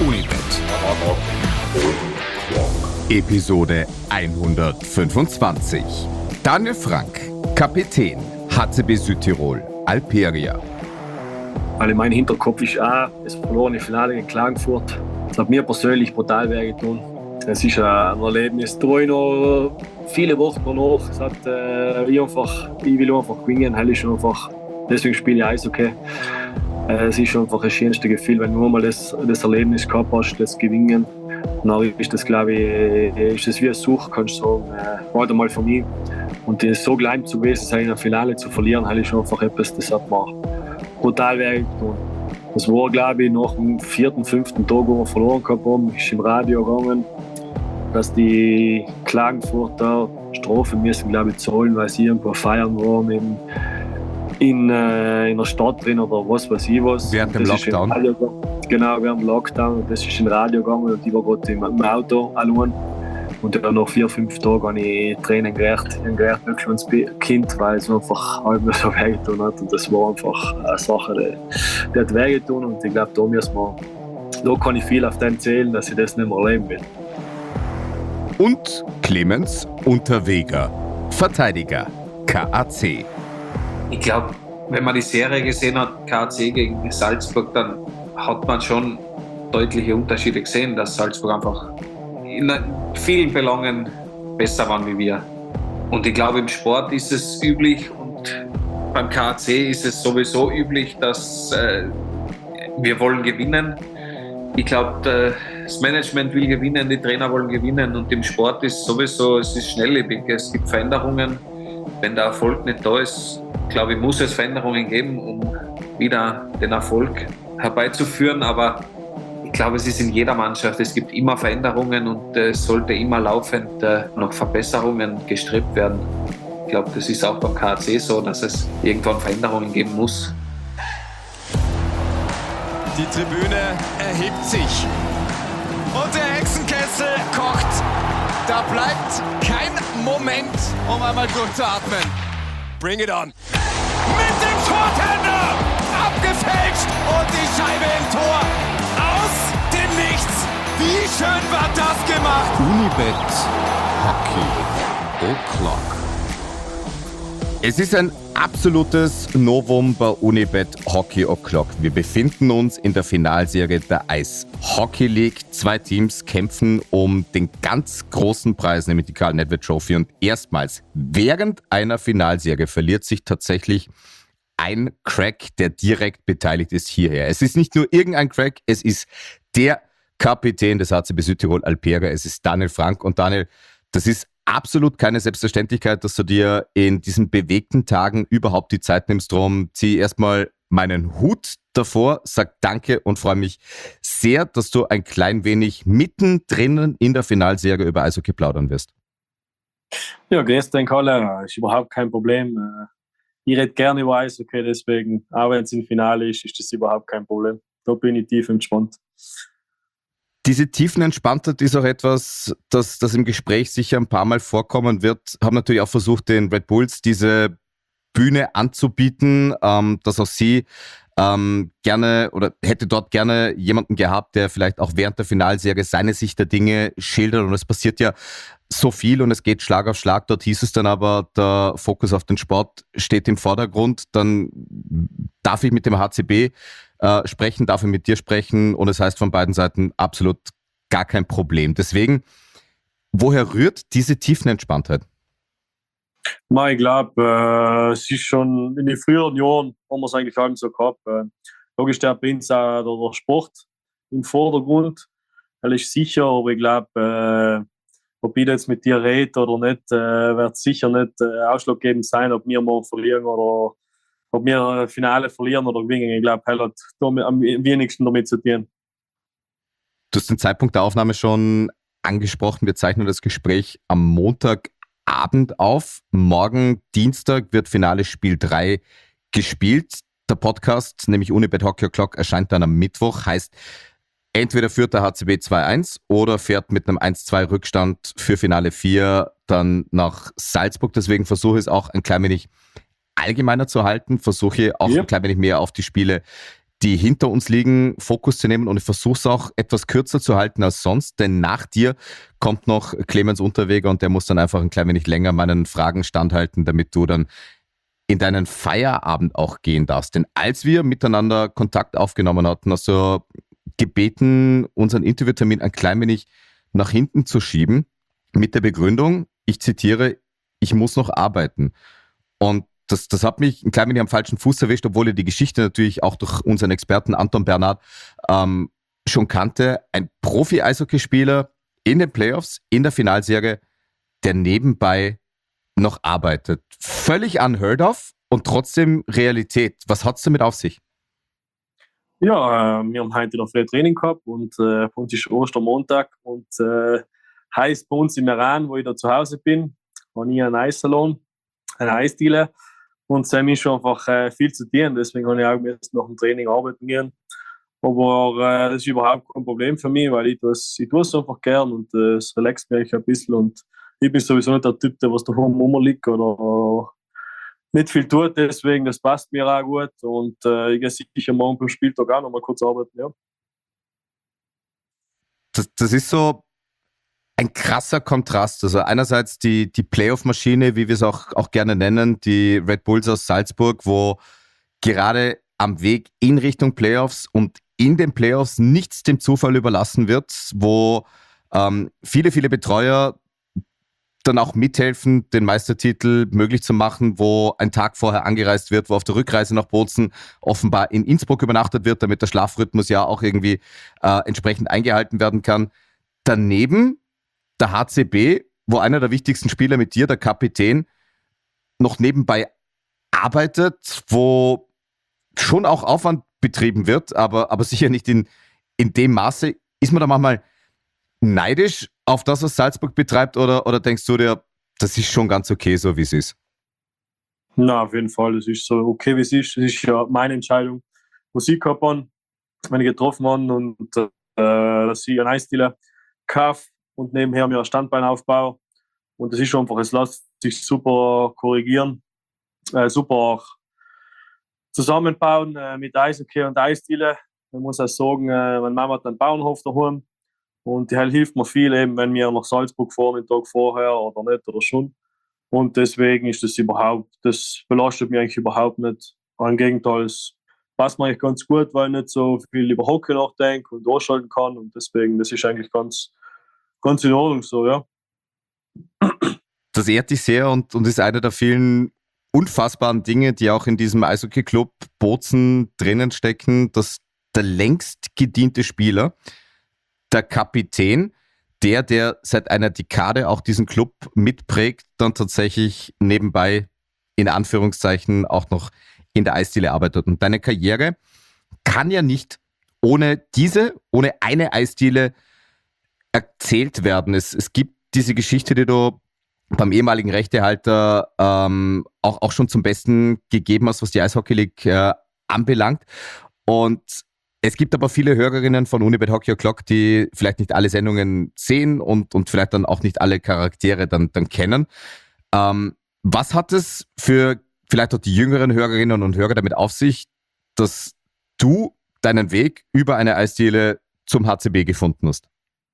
Unibet. Episode 125. Daniel Frank, Kapitän, HCB Südtirol, Alperia. Weil in meinem Hinterkopf ist auch das verlorene Finale gegen Klagenfurt. Das hat mir persönlich brutal wehgetan. Es ist ein Erlebnis. Da war ich noch viele Wochen danach. Ich will einfach gewinnen. Deswegen spiele ich Eishockey. Es ist einfach das schönste Gefühl, wenn du nur mal das Erlebnis gehabt hast, das Gewinnen. Und dann ist das, glaube ich, ist das wie ein Such, kannst du sagen, weiter mal für mich. Und das so klein zu gewesen sein, in einem Finale zu verlieren, ist schon einfach etwas, das hat mir brutal wehgetan. Das war, glaube ich, nach dem 4., 5. Tag, wo wir verloren gehabt haben, ist im Radio gegangen, dass die Klagenfurter Strafe müssen, glaube ich, zahlen, weil sie irgendwo feiern waren in der Stadt drin oder was weiß ich was. Während dem Lockdown? Genau, während dem Lockdown. Das ist im Radio gegangen und ich war gerade im Auto allein. Und dann nach 4, 5 Tagen habe ich Tränen gerecht. Ich habe gerecht, wirklich als Kind, weil es einfach halb so wehgetan hat. Und das war einfach eine Sache, die hat wehgetan. Und ich glaube, da kann ich viel auf den zählen, dass ich das nicht mehr erleben will. Und Clemens Unterweger, Verteidiger, KAC. Ich glaube, wenn man die Serie gesehen hat, KAC gegen Salzburg, dann hat man schon deutliche Unterschiede gesehen, dass Salzburg einfach in vielen Belangen besser waren wie wir. Und ich glaube, im Sport ist es üblich und beim KAC ist es sowieso üblich, dass wir wollen gewinnen. Ich glaube, das Management will gewinnen, die Trainer wollen gewinnen und im Sport ist sowieso, es ist schnelllebig, es gibt Veränderungen. Wenn der Erfolg nicht da ist, glaube ich, muss es Veränderungen geben, um wieder den Erfolg herbeizuführen. Aber ich glaube, es ist in jeder Mannschaft, es gibt immer Veränderungen und es sollte immer laufend nach Verbesserungen gestrebt werden. Ich glaube, das ist auch beim KAC so, dass es irgendwann Veränderungen geben muss. Die Tribüne erhebt sich und der Hexenkessel kocht. Da bleibt kein Moment, um einmal durchzuatmen. Bring it on. Mit dem Tortender abgefälscht und die Scheibe im Tor. Aus dem Nichts. Wie schön war das gemacht? Unibet Hockey O'Clock. Es ist ein absolutes Novum bei Unibet Hockey O'Clock. Wir befinden uns in der Finalserie der Ice Hockey League. 2 Teams kämpfen um den ganz großen Preis, nämlich die Carl Nedved Trophy. Und erstmals während einer Finalserie verliert sich tatsächlich ein Crack, der direkt beteiligt ist, hierher. Es ist nicht nur irgendein Crack, es ist der Kapitän des HCB Südtirol Alperia. Es ist Daniel Frank. Und Daniel, das ist absolut keine Selbstverständlichkeit, dass du dir in diesen bewegten Tagen überhaupt die Zeit nimmst. Drum zieh erstmal meinen Hut davor, sag Danke und freue mich sehr, dass du ein klein wenig mittendrin in der Finalserie über Eishockey plaudern wirst. Ja, grüß dich, Kalle. Ist überhaupt kein Problem. Ich rede gerne über Eishockey, deswegen, auch wenn es im Finale ist, ist das überhaupt kein Problem. Da bin ich tief entspannt. Diese Tiefenentspanntheit ist auch etwas, das im Gespräch sicher ein paar Mal vorkommen wird. Haben natürlich auch versucht, den Red Bulls diese Bühne anzubieten, dass auch sie gerne oder hätte dort gerne jemanden gehabt, der vielleicht auch während der Finalserie seine Sicht der Dinge schildert. Und es passiert ja so viel und es geht Schlag auf Schlag. Dort hieß es dann aber, der Fokus auf den Sport steht im Vordergrund. Dann darf ich mit dem HCB sprechen, darf ich mit dir sprechen und es heißt von beiden Seiten absolut gar kein Problem. Deswegen, woher rührt diese Tiefenentspanntheit? Ich glaube, es ist schon in den früheren Jahren, haben wir es eigentlich allem so gehabt. Logisch, der bringt auch der Sport im Vordergrund. Er ist sicher, aber ich glaube, ob ich jetzt mit dir rede oder nicht, wird sicher nicht ausschlaggebend sein, ob wir morgen verlieren oder ob wir ein Finale verlieren oder gewinnen. Ich glaube, er hat am wenigsten damit zu tun. Du hast den Zeitpunkt der Aufnahme schon angesprochen. Wir zeichnen das Gespräch am Montagabend auf. Morgen, Dienstag, wird Finale Spiel 3 gespielt. Der Podcast, nämlich Unibet Hockey O'Clock, erscheint dann am Mittwoch. Heißt, entweder führt der HCB 2-1 oder fährt mit einem 1-2 Rückstand für Finale 4 dann nach Salzburg. Deswegen versuche ich es auch ein klein wenig allgemeiner zu halten, versuche auch ein klein wenig mehr auf die Spiele die hinter uns liegen, Fokus zu nehmen, und ich versuche es auch etwas kürzer zu halten als sonst, denn nach dir kommt noch Clemens Unterweger und der muss dann einfach ein klein wenig länger meinen Fragen standhalten, damit du dann in deinen Feierabend auch gehen darfst. Denn als wir miteinander Kontakt aufgenommen hatten, hast du gebeten, unseren Interviewtermin ein klein wenig nach hinten zu schieben, mit der Begründung, ich zitiere, ich muss noch arbeiten. Und das hat mich ein klein wenig am falschen Fuß erwischt, obwohl ich die Geschichte natürlich auch durch unseren Experten Anton Bernhard schon kannte. Ein Profi-Eishockeyspieler in den Playoffs, in der Finalserie, der nebenbei noch arbeitet. Völlig unheard of und trotzdem Realität. Was hat es damit auf sich? Ja, wir haben heute noch viel Training gehabt und bei uns ist Ostermontag und heißt bei uns im Iran, wo ich da zu Hause bin, habe ich einen Eissalon, eine Eisdiele und es ist schon einfach viel zu tun, deswegen habe ich auch jetzt nach dem Training arbeiten gehen. Aber das ist überhaupt kein Problem für mich, weil ich tue es einfach gern und es relaxt mich ein bisschen und ich bin sowieso nicht der Typ, der was daheim rumliegt oder nicht viel tut, deswegen, das passt mir auch gut und ich gehe sicher morgen beim Spieltag auch noch mal kurz arbeiten, ja. Das ist so ein krasser Kontrast. Also einerseits die Playoff-Maschine, wie wir es auch gerne nennen, die Red Bulls aus Salzburg, wo gerade am Weg in Richtung Playoffs und in den Playoffs nichts dem Zufall überlassen wird, wo viele Betreuer dann auch mithelfen, den Meistertitel möglich zu machen, wo ein Tag vorher angereist wird, wo auf der Rückreise nach Bozen offenbar in Innsbruck übernachtet wird, damit der Schlafrhythmus ja auch irgendwie entsprechend eingehalten werden kann. Daneben der HCB, wo einer der wichtigsten Spieler mit dir, der Kapitän, noch nebenbei arbeitet, wo schon auch Aufwand betrieben wird, aber sicher nicht in dem Maße. Ist man da manchmal neidisch auf das, was Salzburg betreibt, oder denkst du dir, das ist schon ganz okay, so wie es ist? Na, auf jeden Fall, das ist so okay, wie es ist. Das ist ja meine Entscheidung, Musik gehabt habe, wenn ich getroffen habe und dass ich einen Eisdealer kaufe und nebenher mir ein Standbein aufbaue. Und das ist einfach, es lässt sich super korrigieren, super auch zusammenbauen mit Eishockey und Eisdiele. Man muss auch sagen, meine Mama hat einen Bauernhof daheim und die hilft mir viel, eben wenn wir nach Salzburg fahren, den Tag vorher oder nicht oder schon. Und deswegen ist das belastet mich eigentlich überhaupt nicht. Im Gegenteil, es passt mir eigentlich ganz gut, weil ich nicht so viel über Hockey nachdenke und ausschalten kann. Und deswegen, das ist eigentlich ganz in Ordnung so, ja. Das ehrt dich sehr und ist einer der vielen unfassbaren Dinge, die auch in diesem Eishockey-Club Bozen drinnen stecken, dass der längst gediente Spieler, der Kapitän, der seit einer Dekade auch diesen Club mitprägt, dann tatsächlich nebenbei in Anführungszeichen auch noch in der Eisdiele arbeitet. Und deine Karriere kann ja nicht ohne eine Eisdiele erzählt werden. Es gibt diese Geschichte, die du beim ehemaligen Rechtehalter auch schon zum Besten gegeben hast, was die Eishockey League anbelangt. Und es gibt aber viele Hörerinnen von Unibet Hockey O'Clock, die vielleicht nicht alle Sendungen sehen und vielleicht dann auch nicht alle Charaktere dann kennen. Was hat es für vielleicht auch die jüngeren Hörerinnen und Hörer damit auf sich, dass du deinen Weg über eine Eisdiele zum HCB gefunden hast?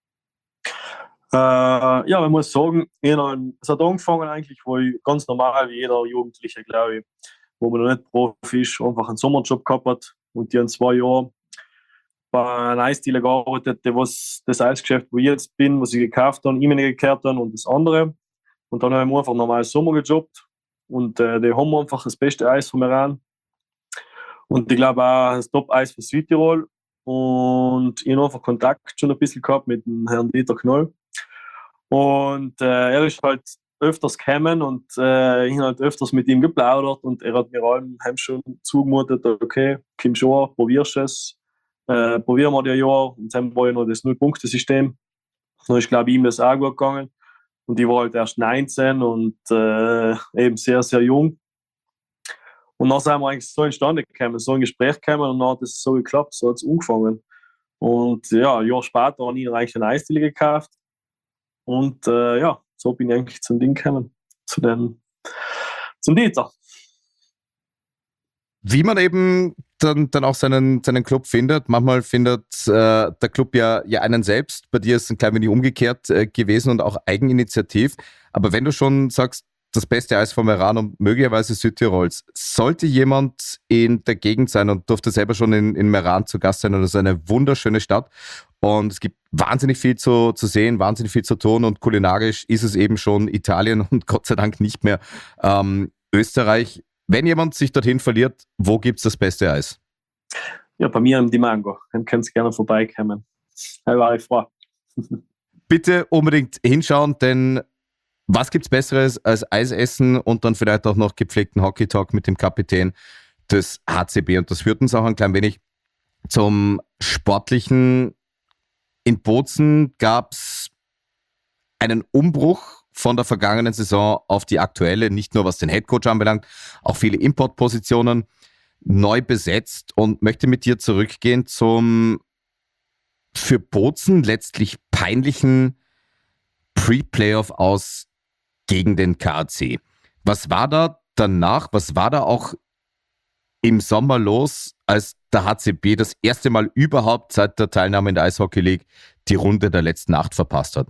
Ja, man muss sagen, es hat angefangen eigentlich, wo ich ganz normal wie jeder Jugendliche, glaube ich, wo man noch nicht Profi ist, einfach einen Sommerjob gehabt hat und die in 2 Jahren bei einer Eisdiele gearbeitet, was das Eisgeschäft, wo ich jetzt bin, was ich gekauft habe, ihm gekehrt habe und das andere. Und dann haben wir einfach normal Sommer gejobbt und die haben einfach das beste Eis vom Iran. Und ich glaube auch das Top-Eis für Südtirol. Und ich habe einfach Kontakt schon ein bisschen gehabt mit dem Herrn Dieter Knoll. Und er ist halt öfters gekommen und ich habe halt öfters mit ihm geplaudert und er hat mir allem schon zugemutet, okay, komm schon, probierst es, probieren wir das Jahr. Und dann war ja noch das Null-Punkte-System. Dann ist, glaube ich, ihm das auch gut gegangen. Und ich war halt erst 19 und eben sehr, sehr jung. Und dann sind wir eigentlich so entstanden gekommen, so ein Gespräch gekommen und dann hat es so geklappt, so hat es angefangen. Und ja, ein Jahr später habe ich eigentlich eine Eisdiele gekauft. Und ja, so bin ich eigentlich zum Ding gekommen, zum Dieter. Wie man eben dann auch seinen Club findet. Manchmal findet der Club ja einen selbst. Bei dir ist es ein klein wenig umgekehrt gewesen und auch eigeninitiativ. Aber wenn du schon sagst, das beste Eis vom Meran und möglicherweise Südtirols, sollte jemand in der Gegend sein und durfte selber schon in Meran zu Gast sein, und das ist eine wunderschöne Stadt und es gibt wahnsinnig viel zu sehen, wahnsinnig viel zu tun, und kulinarisch ist es eben schon Italien und Gott sei Dank nicht mehr Österreich. Wenn jemand sich dorthin verliert, wo gibt's das beste Eis? Ja, bei mir im Dimango. Dann könnt ihr gerne vorbeikommen. Da war ich froh. Bitte unbedingt hinschauen, denn was gibt's Besseres als Eis essen und dann vielleicht auch noch gepflegten Hockey-Talk mit dem Kapitän des HCB? Und das führt uns auch ein klein wenig zum Sportlichen. In Bozen gab's einen Umbruch von der vergangenen Saison auf die aktuelle, nicht nur was den Headcoach anbelangt, auch viele Importpositionen neu besetzt, und möchte mit dir zurückgehen zum für Bozen letztlich peinlichen Pre-Playoff aus gegen den KAC. Was war da danach, was war da auch im Sommer los, als der HCB das erste Mal überhaupt seit der Teilnahme in der Eishockey League die Runde der letzten 8 verpasst hat?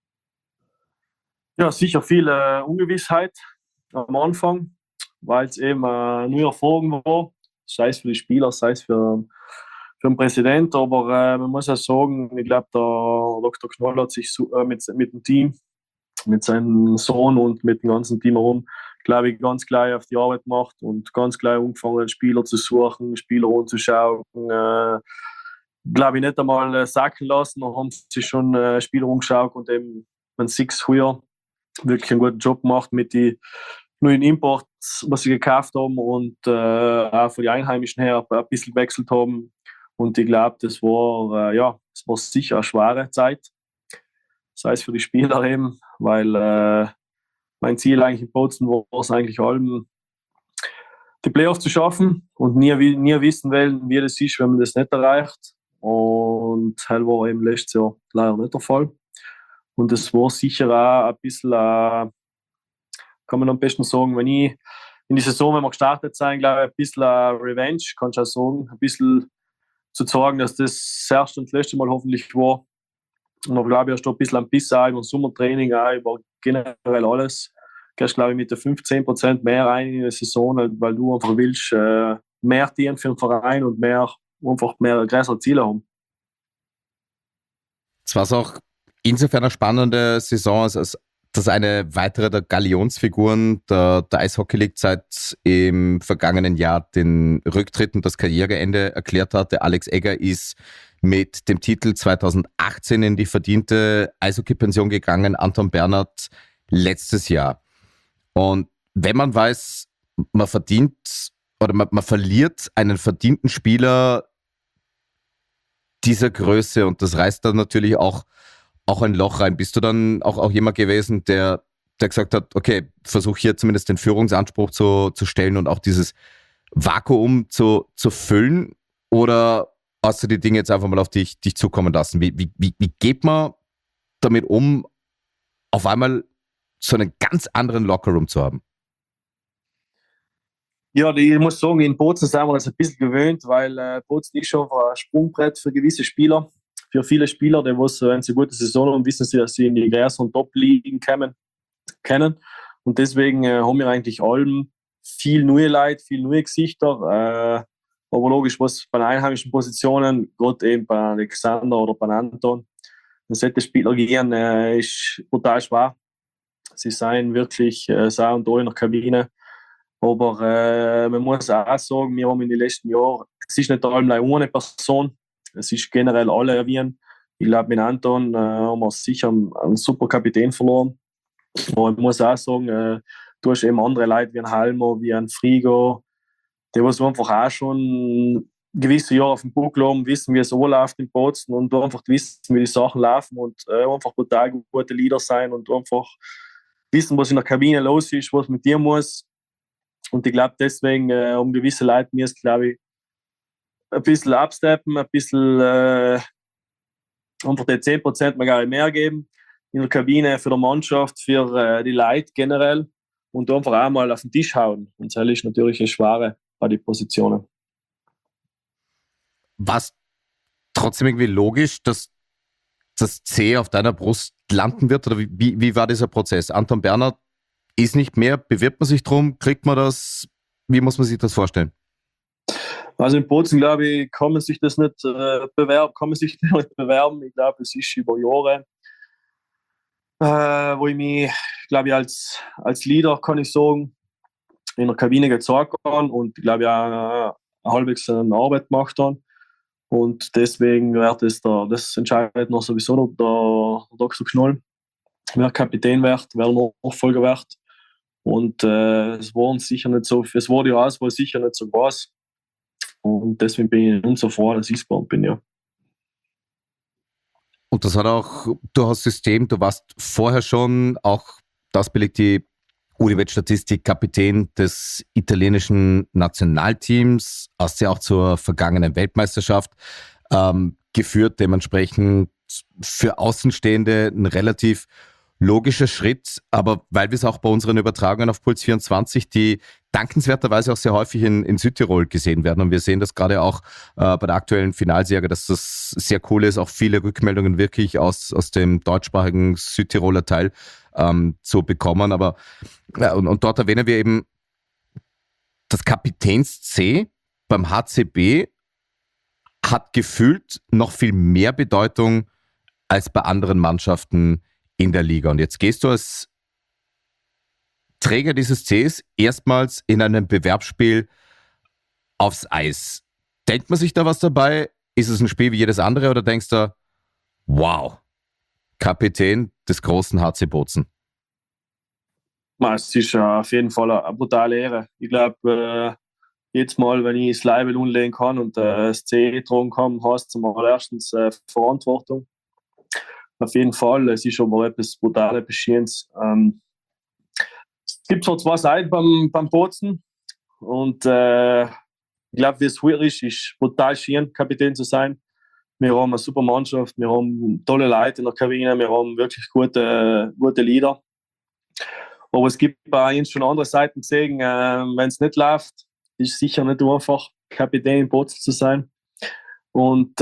Ja, sicher viel Ungewissheit am Anfang, weil es eben nur Erfahrung war, sei es für die Spieler, sei es für den Präsident. Aber man muss auch sagen, ich glaube, der Dr. Knoll hat sich mit dem Team, mit seinem Sohn und mit dem ganzen Team herum, glaube ich, ganz gleich auf die Arbeit gemacht und ganz gleich angefangen, Spieler zu suchen, Spieler anzuschauen. Glaube ich, nicht einmal sacken lassen, dann haben sie schon Spieler umgeschaut und eben, man sieht es früher, wirklich einen guten Job gemacht mit den neuen Imports, was sie gekauft haben, und auch von den Einheimischen her ein bisschen gewechselt haben. Und ich glaube, das war sicher eine schwere Zeit. Sei es für die Spieler eben, weil mein Ziel eigentlich in Bozen war es eigentlich allem, die Playoffs zu schaffen und nie wissen wollen, wie das ist, wenn man das nicht erreicht. Und das war eben letztes Jahr leider nicht der Fall. Und es war sicher auch ein bisschen, kann man am besten sagen, wenn ich in die Saison, wenn wir gestartet sind, glaube ich, ein bisschen Revenge, kannst du auch sagen, ein bisschen zu zeigen, dass das erste und das letzte Mal hoffentlich war. Und da glaube ich, hast du ein bisschen ein Biss auch über das Sommertraining, auch über generell alles. Du gehst, glaube ich, mit der 15% mehr rein in die Saison, weil du einfach willst, mehr dienen für den Verein und einfach mehr größere Ziele haben. Es war auch insofern eine spannende Saison, als dass eine weitere der Galionsfiguren der Eishockey League seit im vergangenen Jahr den Rücktritt und das Karriereende erklärt hatte. Alex Egger ist mit dem Titel 2018 in die verdiente Eishockey-Pension gegangen, Anton Bernhard letztes Jahr. Und wenn man weiß, man verdient oder man verliert einen verdienten Spieler dieser Größe, und das reißt dann natürlich auch ein Loch rein. Bist du dann auch jemand gewesen, der gesagt hat, okay, versuch hier zumindest den Führungsanspruch zu stellen und auch dieses Vakuum zu füllen? Oder hast du die Dinge jetzt einfach mal auf dich zukommen lassen? Wie geht man damit um, auf einmal so einen ganz anderen Lockerroom zu haben? Ja, ich muss sagen, in Bozen sind wir uns ein bisschen gewöhnt, weil Bozen ist schon ein Sprungbrett für gewisse Spieler. Für viele Spieler, wenn sie eine gute Saison haben, wissen sie, dass sie in die ersten Top-Ligen kennen. Und deswegen haben wir eigentlich allem viel neue Leute, viel neue Gesichter. Aber logisch, was bei den einheimischen Positionen, gerade eben bei Alexander oder bei Anton, dann sollte Spieler gehen, ist brutal schwer. Sie seien wirklich sau und da in der Kabine. Aber man muss auch sagen, wir haben in den letzten Jahren, es ist nicht allem eine Person, es ist generell alle erwähnt. Ich glaube, mit Anton haben wir sicher einen super Kapitän verloren. Aber ich muss auch sagen, du hast eben andere Leute wie ein Halmer, wie ein Frigo, die was einfach auch schon gewisse Jahre auf dem Buckel haben, wissen, wie es anläuft in Bozen und einfach wissen, wie die Sachen laufen und einfach total gute Leader sein und einfach wissen, was in der Kabine los ist, was mit dir muss. Und ich glaube, deswegen haben gewisse Leute mir es, glaube ich, ein bisschen absteppen, ein bisschen einfach die 10% mehr geben in der Kabine für die Mannschaft, für die Leute generell und einfach auch mal auf den Tisch hauen. Und das ist natürlich eine schwere an die Positionen. Was trotzdem irgendwie logisch, dass das C auf deiner Brust landen wird? Oder wie war dieser Prozess? Anton Bernhard ist nicht mehr, bewirbt man sich drum, kriegt man das? Wie muss man sich das vorstellen? Also in Bozen, glaube ich, kann man sich das nicht bewerben. Ich glaube, es ist über Jahre, wo ich mich, glaube ich, als Leader, kann ich sagen, in der Kabine gezeigt habe und, glaube ich, auch halbwegs eine Arbeit gemacht habe. Und deswegen wird das entscheidet noch sowieso noch der Dr. Knoll, wer Kapitän wird, wer Nachfolger wird. Und es wurde die Auswahl sicher nicht so groß. Und deswegen bin ich nicht so froh, dass ich es bin, ja. Und das hat auch durchaus System, du warst vorher schon, auch das belegt die Unibet-Statistik, Kapitän des italienischen Nationalteams, hast ja auch zur vergangenen Weltmeisterschaft geführt, dementsprechend für Außenstehende ein relativ logischer Schritt, aber weil wir es auch bei unseren Übertragungen auf Puls 24, die dankenswerterweise auch sehr häufig in Südtirol gesehen werden und wir sehen das gerade auch bei der aktuellen Finalserie, dass das sehr cool ist, auch viele Rückmeldungen wirklich aus dem deutschsprachigen Südtiroler Teil zu bekommen, aber und dort erwähnen wir eben das Kapitäns-C beim HCB hat gefühlt noch viel mehr Bedeutung als bei anderen Mannschaften in der Liga. Und jetzt gehst du als Träger dieses Cs erstmals in einem Bewerbsspiel aufs Eis. Denkt man sich da was dabei? Ist es ein Spiel wie jedes andere oder denkst du, wow, Kapitän des großen HC Bozen? Es ist auf jeden Fall eine brutale Ehre. Ich glaube, jedes Mal, wenn ich das Label umlegen kann und das C tragen kann, heißt es mal erstens Verantwortung. Auf jeden Fall, es ist aber etwas brutal Beschiedenes. Es gibt zwar zwei Seiten beim Bozen und ich glaube, wie es früher ist brutal schön, Kapitän zu sein. Wir haben eine super Mannschaft, wir haben tolle Leute in der Kabine, wir haben wirklich gute Leader. Aber es gibt bei uns schon andere Seiten gesehen, wenn es nicht läuft, ist es sicher nicht einfach, Kapitän in Bozen zu sein. Und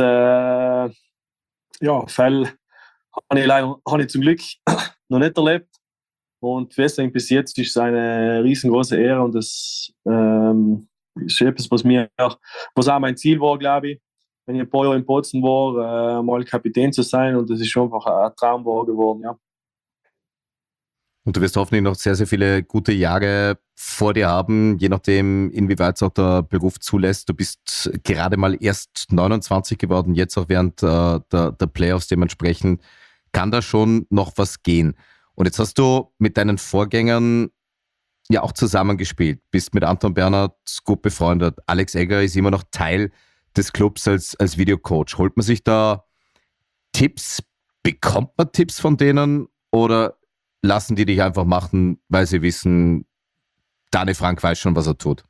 Fälle habe ich zum Glück noch nicht erlebt. Und deswegen bis jetzt ist es eine riesengroße Ehre und das ist etwas, was auch mein Ziel war, glaube ich. Wenn ich ein paar Jahre in Bozen war, mal Kapitän zu sein und das ist schon einfach ein Traum geworden, ja. Und du wirst hoffentlich noch sehr, sehr viele gute Jahre vor dir haben, je nachdem, inwieweit es auch der Beruf zulässt. Du bist gerade mal erst 29 geworden, jetzt auch während der Playoffs. Dementsprechend kann da schon noch was gehen. Und jetzt hast du mit deinen Vorgängern ja auch zusammengespielt, bist mit Anton Bernhard gut befreundet. Alex Egger ist immer noch Teil des Clubs als Videocoach. Holt man sich da Tipps? Bekommt man Tipps von denen oder lassen die dich einfach machen, weil sie wissen, Dani Frank weiß schon, was er tut?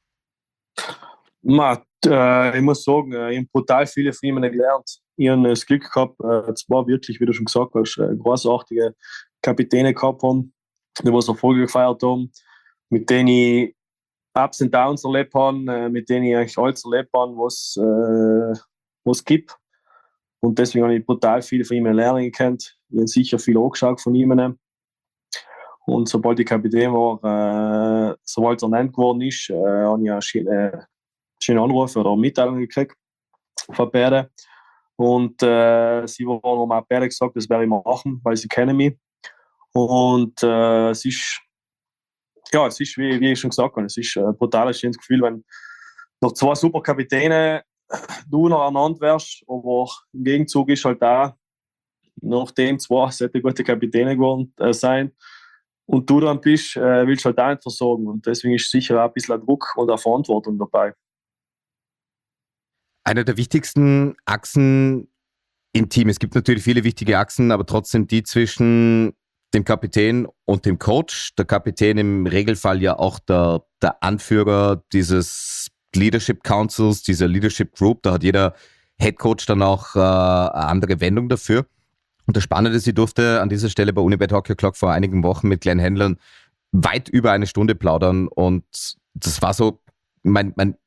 Ich muss sagen, ich habe brutal viele von ihnen gelernt. Ich habe das Glück gehabt, zwar wirklich, wie du schon gesagt hast, großartige Kapitäne gehabt haben, die was Erfolge gefeiert haben, mit denen ich Ups und Downs erlebt habe, mit denen ich eigentlich alles erlebt habe, was gibt. Und deswegen habe ich brutal viele von ihnen lernen gekannt. Ich habe sicher viel angeschaut von ihnen. Und sobald ich Kapitän war, sobald er ernannt geworden ist, habe ich einen schönen Anruf oder Mitteilung gekriegt von beiden. Und sie haben mir beide gesagt, das werde ich machen, weil sie kennen mich. Und es ist, wie ich schon gesagt habe, es ist ein brutal schönes Gefühl, wenn noch zwei super Kapitäne du noch ernannt wirst, aber im Gegenzug ist halt da, nachdem zwei solche gute Kapitäne geworden sein und du dann bist, willst du halt auch nicht versorgen. Und deswegen ist sicher auch ein bisschen Druck und auch Verantwortung dabei. Eine der wichtigsten Achsen im Team, es gibt natürlich viele wichtige Achsen, aber trotzdem die zwischen dem Kapitän und dem Coach. Der Kapitän im Regelfall ja auch der Anführer dieses Leadership Councils, dieser Leadership Group. Da hat jeder Head Coach dann auch eine andere Wendung dafür. Und das Spannende ist, ich durfte an dieser Stelle bei Unibet Hockey Clock vor einigen Wochen mit Glenn Hendlern weit über eine Stunde plaudern und das war so mein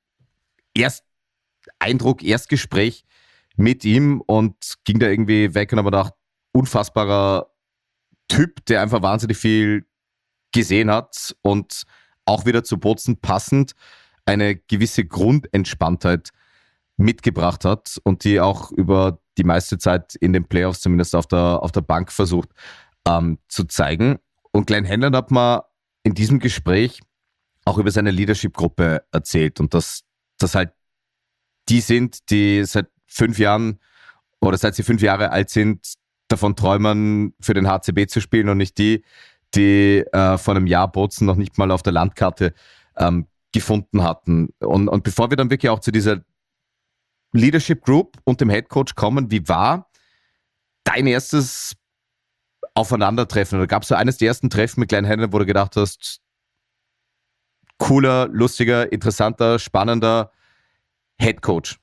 Erstgespräch mit ihm und ging da irgendwie weg und habe mir gedacht, unfassbarer Typ, der einfach wahnsinnig viel gesehen hat und auch wieder zu Bozen passend eine gewisse Grundentspanntheit mitgebracht hat und die auch über die meiste Zeit in den Playoffs zumindest auf der Bank versucht zu zeigen. Und Glenn Hanlon hat mir in diesem Gespräch auch über seine Leadership-Gruppe erzählt und dass das halt die sind, die seit 5 Jahren oder seit sie 5 Jahre alt sind, davon träumen, für den HCB zu spielen und nicht die vor einem Jahr Bozen noch nicht mal auf der Landkarte gefunden hatten. Und bevor wir dann wirklich auch zu dieser Leadership Group und dem Headcoach kommen, wie war dein erstes Aufeinandertreffen? Oder gab es so eines der ersten Treffen mit Glenn Hanlon, wo du gedacht hast, cooler, lustiger, interessanter, spannender Headcoach?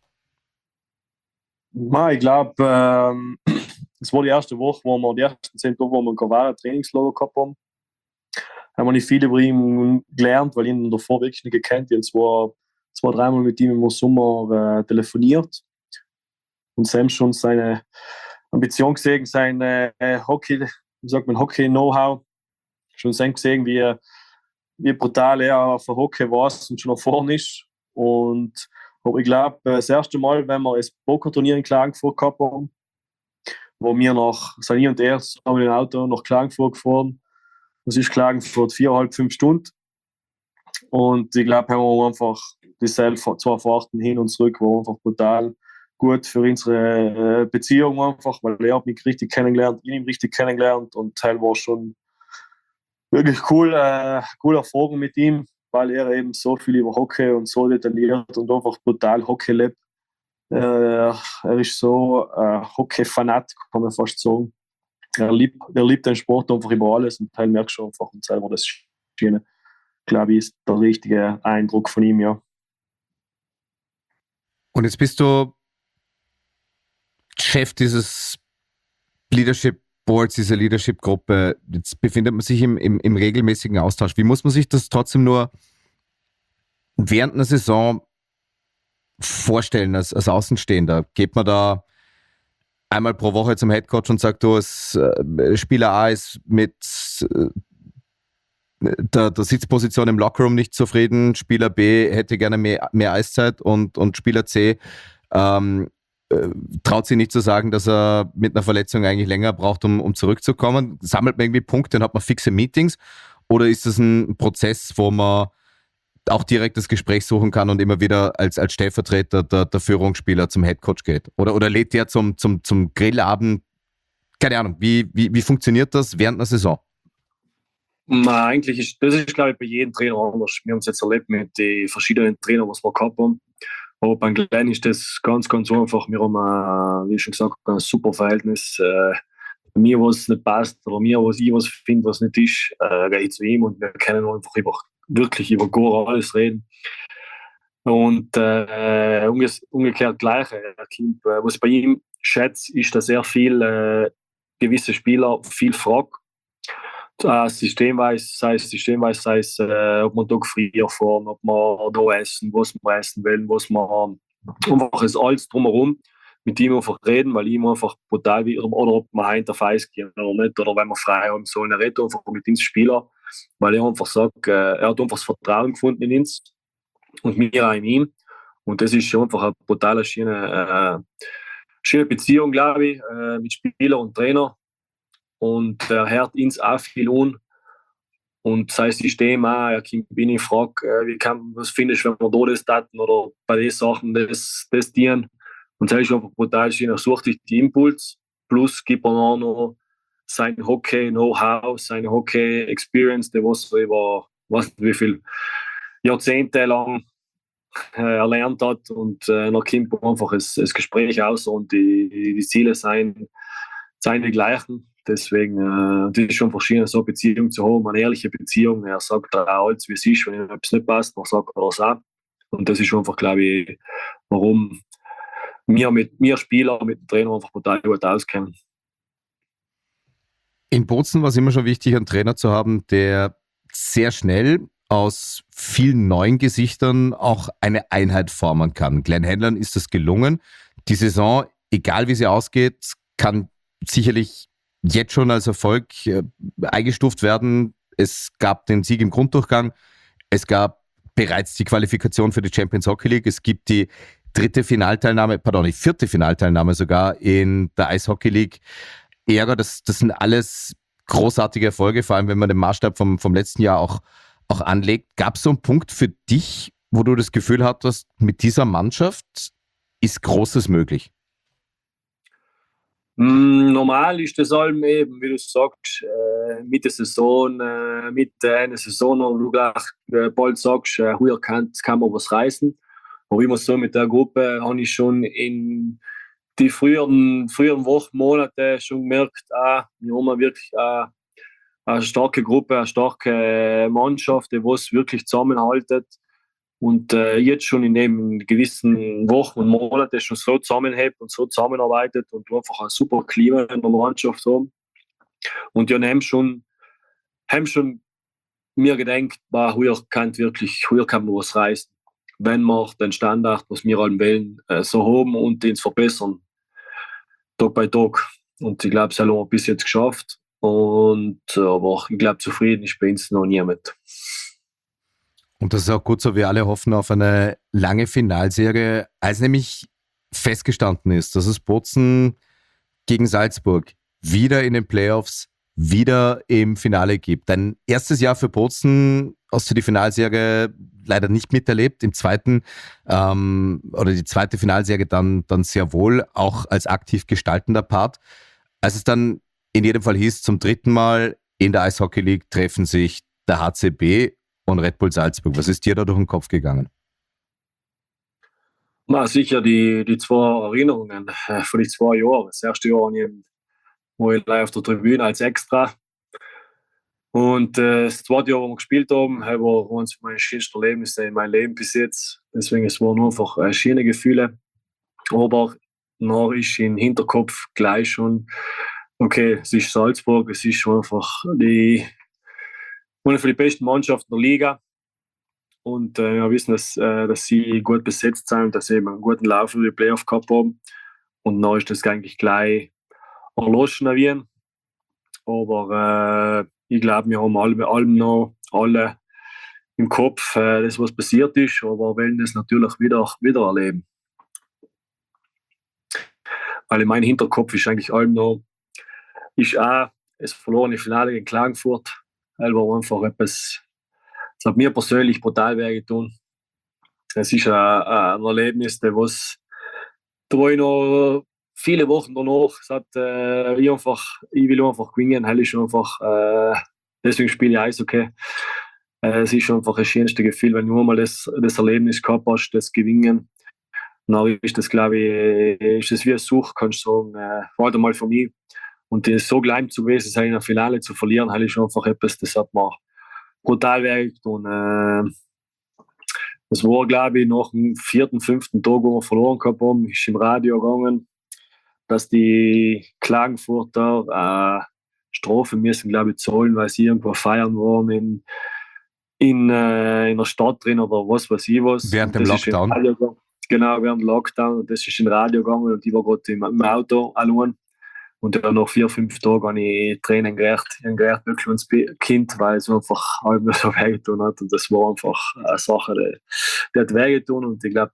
Ich glaube, es war die erste Woche, die ersten 10 Tage, wo wir ein Kavara Trainingslager gehabt haben. Haben wir nicht viel über ihn gelernt, weil ich ihn davor wirklich nicht gekannt habe. Ich habe 2-3 Mal mit ihm im Sommer telefoniert und Sam schon seine Ambition gesehen, sein Hockey-Know-how. Schon Sam gesehen, wie brutal er auf der Hockey war und schon nach vorne ist. Und ich glaube, das erste Mal, wenn wir das Pokerturnier in Klagenfurt gehabt haben, wo wir ich und er zusammen im Auto nach Klagenfurt gefahren. Das ist Klagenfurt 4,5 Stunden. Und ich glaube, haben wir einfach dieselbe 2 Fahrten hin und zurück, war einfach brutal gut für unsere Beziehung einfach, weil er hat mich richtig kennengelernt, ich ihn richtig kennengelernt und Teil war schon wirklich cool, coole Erfahrung mit ihm, weil er eben so viel über Hockey und so detailliert und einfach brutal Hockey lebt. Er ist so Hockey-Fanat, kann man fast sagen. Er liebt den Sport einfach über alles und Teil merkt schon einfach und selber das Schöne. Glaube ich, ist der richtige Eindruck von ihm, ja. Und jetzt bist du Chef dieses Leadership Boards, dieser Leadership-Gruppe. Jetzt befindet man sich im regelmäßigen Austausch. Wie muss man sich das trotzdem nur während einer Saison vorstellen als Außenstehender? Geht man da einmal pro Woche zum Headcoach und sagt, du, Spieler A ist mit der Sitzposition im Lockerroom nicht zufrieden, Spieler B hätte gerne mehr Eiszeit und Spieler C traut sich nicht zu sagen, dass er mit einer Verletzung eigentlich länger braucht, um zurückzukommen? Sammelt man irgendwie Punkte und hat man fixe Meetings? Oder ist das ein Prozess, wo man auch direkt das Gespräch suchen kann und immer wieder als Stellvertreter der Führungsspieler zum Headcoach geht? Oder lädt der zum Grillabend? Keine Ahnung, wie funktioniert das während einer Saison? Eigentlich ist das, glaube ich, bei jedem Trainer anders. Wir haben es jetzt erlebt mit den verschiedenen Trainern, was wir gehabt haben. Aber beim Glenn ist das ganz, ganz einfach. Wir haben, wie schon gesagt, ein super Verhältnis. Mir, was nicht passt, oder mir, was ich was finde, was nicht ist, gehe ich zu ihm und wir können einfach wirklich über gar alles reden. Und umgekehrt gleiche. Was ich bei ihm schätze, ist, dass er viel gewisse Spieler viel fragt. Systemweise, sei es, ob wir Tag früher fahren, ob wir da essen, was wir essen wollen, was wir einfach ist alles drumherum mit ihm einfach reden, weil ich ihm einfach brutal oder ob wir hinter Feis gehen oder nicht, oder wenn wir frei haben sollen, er redet einfach mit uns Spieler, weil er einfach sagt, er hat einfach das Vertrauen gefunden in uns und wir auch in ihm. Und das ist schon einfach eine brutale, schöne Beziehung, glaube ich, mit Spieler und Trainer. Und er hört uns auch viel an. Und sein System auch, er kommt bin ich fragt, was findest du, wenn wir da das taten oder bei den Sachen das dienen. Und das ist einfach brutal schön. Er sucht sich die Impuls, plus gibt er auch noch sein Hockey-Know-how, seine Hockey-Experience, der was er über wie viele Jahrzehnte lang erlernt hat. Und dann kommt einfach das Gespräch aus und die Ziele seien die gleichen. Deswegen, das ist schon verschieden, so eine Beziehung zu haben, eine ehrliche Beziehung. Er sagt auch alles, wie es ist, wenn ihm etwas nicht passt, dann sagt er das auch. Und das ist einfach, glaube ich, warum wir Spieler mit dem Trainer einfach total gut auskennen. In Bozen war es immer schon wichtig, einen Trainer zu haben, der sehr schnell aus vielen neuen Gesichtern auch eine Einheit formen kann. Glenn Hanlon ist das gelungen. Die Saison, egal wie sie ausgeht, kann sicherlich jetzt schon als Erfolg eingestuft werden. Es gab den Sieg im Grunddurchgang. Es gab bereits die Qualifikation für die Champions Hockey League. Es gibt die vierte Finalteilnahme sogar in der Eishockey League. Ärger, das sind alles großartige Erfolge, vor allem wenn man den Maßstab vom letzten Jahr auch anlegt. Gab es so einen Punkt für dich, wo du das Gefühl hattest, mit dieser Mannschaft ist Großes möglich? Normal ist das allem eben, wie du sagst, mit der Saison, mit einer Saison, wo du gleich bald sagst, hier kann man was reißen. Aber ich muss sagen, mit der Gruppe habe ich schon in die früheren Wochen, Monate schon gemerkt, wir haben wirklich eine starke Gruppe, eine starke Mannschaft, die was wirklich zusammenhaltet. Und jetzt schon in gewissen Wochen und Monaten schon so zusammenhält und so zusammenarbeitet und einfach ein super Klima in der Mannschaft haben. Und die haben schon mir gedacht, hier kann man was reißen, wenn wir den Standard, was wir allen wählen, so haben und den verbessern, Tag bei Tag. Und ich glaube, das haben wir bis jetzt geschafft. Aber ich glaube, zufrieden ist bei uns noch niemand. Und das ist auch gut so, wir alle hoffen auf eine lange Finalserie, als nämlich festgestanden ist, dass es Bozen gegen Salzburg wieder in den Playoffs, wieder im Finale gibt. Dein erstes Jahr für Bozen hast du die Finalserie leider nicht miterlebt, im zweiten oder die zweite Finalserie dann sehr wohl, auch als aktiv gestaltender Part. Als es dann in jedem Fall hieß, zum dritten Mal in der Eishockey League treffen sich der HCB und Red Bull Salzburg. Was ist dir da durch den Kopf gegangen? Sicher die zwei Erinnerungen von den 2 Jahren. Das erste Jahr war ich live auf der Tribüne als Extra. Und das zweite Jahr, wo wir gespielt haben, war eines meiner schönsten Erlebnisse in meinem Leben bis jetzt. Deswegen, es waren einfach schöne Gefühle. Aber noch ist im Hinterkopf gleich schon, okay, es ist Salzburg, es ist einfach eine von den besten Mannschaften der Liga. Und wir wissen, dass sie gut besetzt sind und dass sie eben einen guten Lauf über die Playoff gehabt haben. Und dann ist das eigentlich gleich erloschen wie. Aber ich glaube, wir haben alle im Kopf, das was passiert ist, aber wollen das natürlich wieder erleben. Weil in meinem Hinterkopf ist eigentlich das verlorene Finale gegen Klagenfurt. Das war einfach etwas, das hat mir persönlich brutal wehgetan. Es ist ein Erlebnis, da war ich noch viele Wochen danach. Ich will einfach gewinnen. Deswegen spiele ich Eishockey. Es ist einfach das schönste Gefühl, wenn du mal das Erlebnis gehabt hast, das Gewinnen. Dann ist das, glaube ich, ist das wie ein Such, kannst du sagen, vor allem mal für mich. Und das so gleich zu gewesen sein, in der Finale zu verlieren, ist schon einfach etwas, das hat mir brutal wehgetan. Das war, glaube ich, nach dem 4., 5. Tag, wo wir verloren gehabt haben, ist im Radio gegangen, dass die Klagenfurter Strafe müssen, glaube ich, zahlen, weil sie irgendwo feiern waren in der Stadt drin oder was weiß ich was. Während dem Lockdown? Genau, während dem Lockdown. Und das ist im Radio gegangen und ich war gerade im Auto allein. Und dann nach 4, 5 Tagen habe ich Tränen gerecht, wirklich ans Kind, weil es einfach halb so wehgetan hat. Und das war einfach eine Sache, die hat wehgetan. Und ich glaube,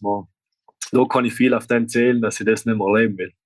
da kann ich viel auf den zählen, dass ich das nicht mehr erleben will.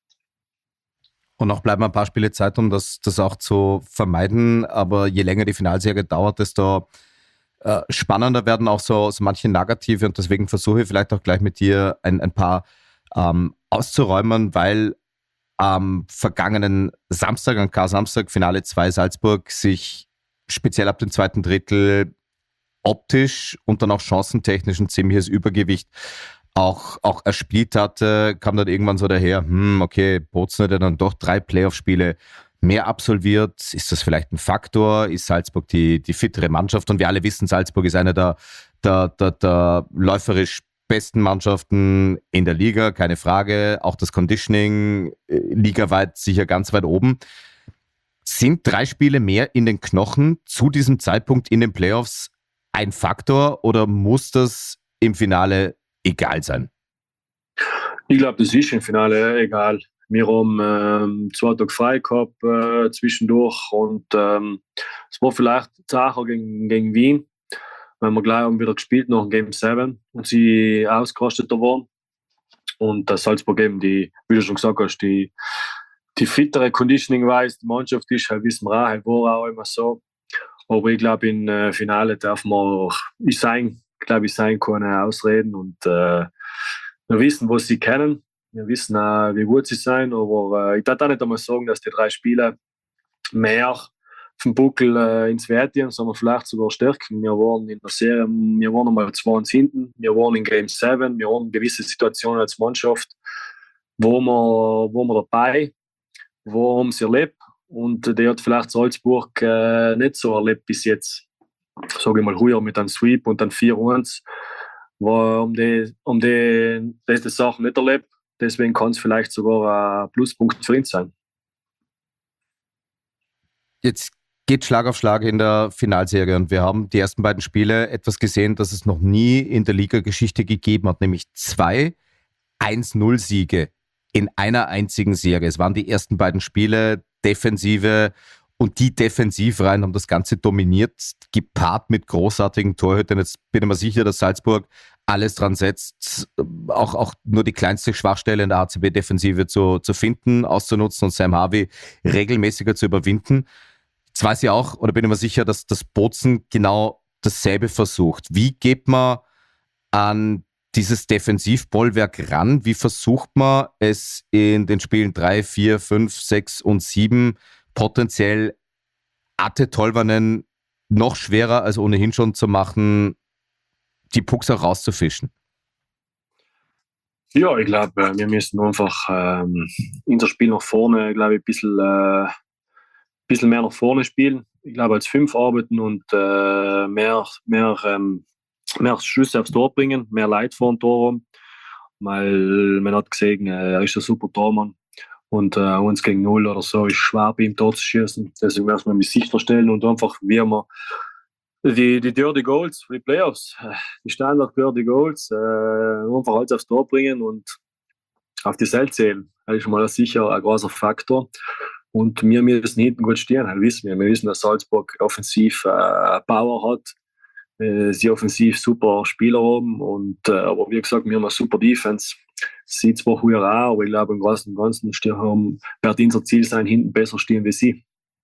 Und noch bleiben ein paar Spiele Zeit, um das auch zu vermeiden. Aber je länger die Finalserie dauert, desto spannender werden auch so manche Negative. Und deswegen versuche ich vielleicht auch gleich mit dir ein paar auszuräumen, weil am vergangenen Samstag, am Kar-Samstag, Finale 2 Salzburg, sich speziell ab dem zweiten Drittel optisch und dann auch chancentechnisch ein ziemliches Übergewicht auch erspielt hatte, kam dann irgendwann so daher, okay, Bozen hat ja dann doch 3 Playoff-Spiele mehr absolviert. Ist das vielleicht ein Faktor? Ist Salzburg die fittere Mannschaft? Und wir alle wissen, Salzburg ist eine der läuferisch besten Mannschaften in der Liga, keine Frage. Auch das Conditioning ligaweit sicher ganz weit oben. Sind 3 Spiele mehr in den Knochen zu diesem Zeitpunkt in den Playoffs ein Faktor oder muss das im Finale egal sein? Ich glaube, das ist im Finale egal. Wir haben 2 Tage frei gehabt zwischendurch und es war vielleicht Sache gegen Wien, weil wir gleich haben wieder gespielt nach dem Game 7 und sie ausgerasteter waren. Und das Salzburg eben, die, wie du schon gesagt hast, die fittere Conditioning-wise, die Mannschaft ist, halt wissen wir auch, halt war auch immer so. Aber ich glaube, im Finale darf man, ich sein keine Ausreden und wir wissen, was sie kennen. Wir wissen auch, wie gut sie sein, aber ich darf auch nicht einmal sagen, dass die 3 Spiele mehr vom Buckel ins Wert gehen, sondern vielleicht sogar stärken. Wir waren in der Serie, wir waren einmal 2-1 hinten, wir waren in Game 7, wir haben gewisse Situationen als Mannschaft, wo wir dabei, wo haben sie erlebt und die hat vielleicht Salzburg nicht so erlebt bis jetzt. Sage ich mal, früher mit einem Sweep und dann 4-1, haben diese Sachen nicht erlebt. Deswegen kann es vielleicht sogar ein Pluspunkt für ihn sein. Jetzt geht Schlag auf Schlag in der Finalserie und wir haben die ersten beiden Spiele etwas gesehen, das es noch nie in der Liga-Geschichte gegeben hat, nämlich 2 1-0-Siege in einer einzigen Serie. Es waren die ersten beiden Spiele, Defensive und die Defensivreihen haben das Ganze dominiert, gepaart mit großartigen Torhütern. Jetzt bin ich mir sicher, dass Salzburg alles dran setzt, auch nur die kleinste Schwachstelle in der HCB-Defensive zu finden, auszunutzen und Sam Harvey regelmäßiger zu überwinden. Jetzt weiß ich auch, oder bin ich mir sicher, dass das Bozen genau dasselbe versucht. Wie geht man an dieses Defensivbollwerk ran? Wie versucht man es in den Spielen 3, 4, 5, 6 und 7 potenziell Atte Tolvanen noch schwerer als ohnehin schon zu machen, die Pucks auch rauszufischen? Ja, ich glaube, wir müssen einfach in das Spiel nach vorne, glaube ich, ein bisschen mehr nach vorne spielen. Ich glaube, als 5 arbeiten und mehr Schüsse aufs Tor bringen, mehr Leute vor dem Tor haben. Weil man hat gesehen, er ist ein super Tormann. Und 1 gegen 0 oder so ist schwer bei ihm Tor zu schießen. Deswegen müssen wir mit sicherstellen und einfach, wie wir die Dirty Goals für die Playoffs, die Standard Dirty Goals, einfach alles aufs Tor bringen und auf die Seite zählen. Das ist mal sicher ein großer Faktor. Und wir müssen hinten gut stehen, das wissen wir. Wir wissen, dass Salzburg offensiv Power hat, sie offensiv super Spieler haben. Und, aber wie gesagt, wir haben eine super Defense. Sieht zwar früher auch, aber ich glaube, im Großen und Ganzen wird unser Ziel sein, hinten besser stehen wie sie.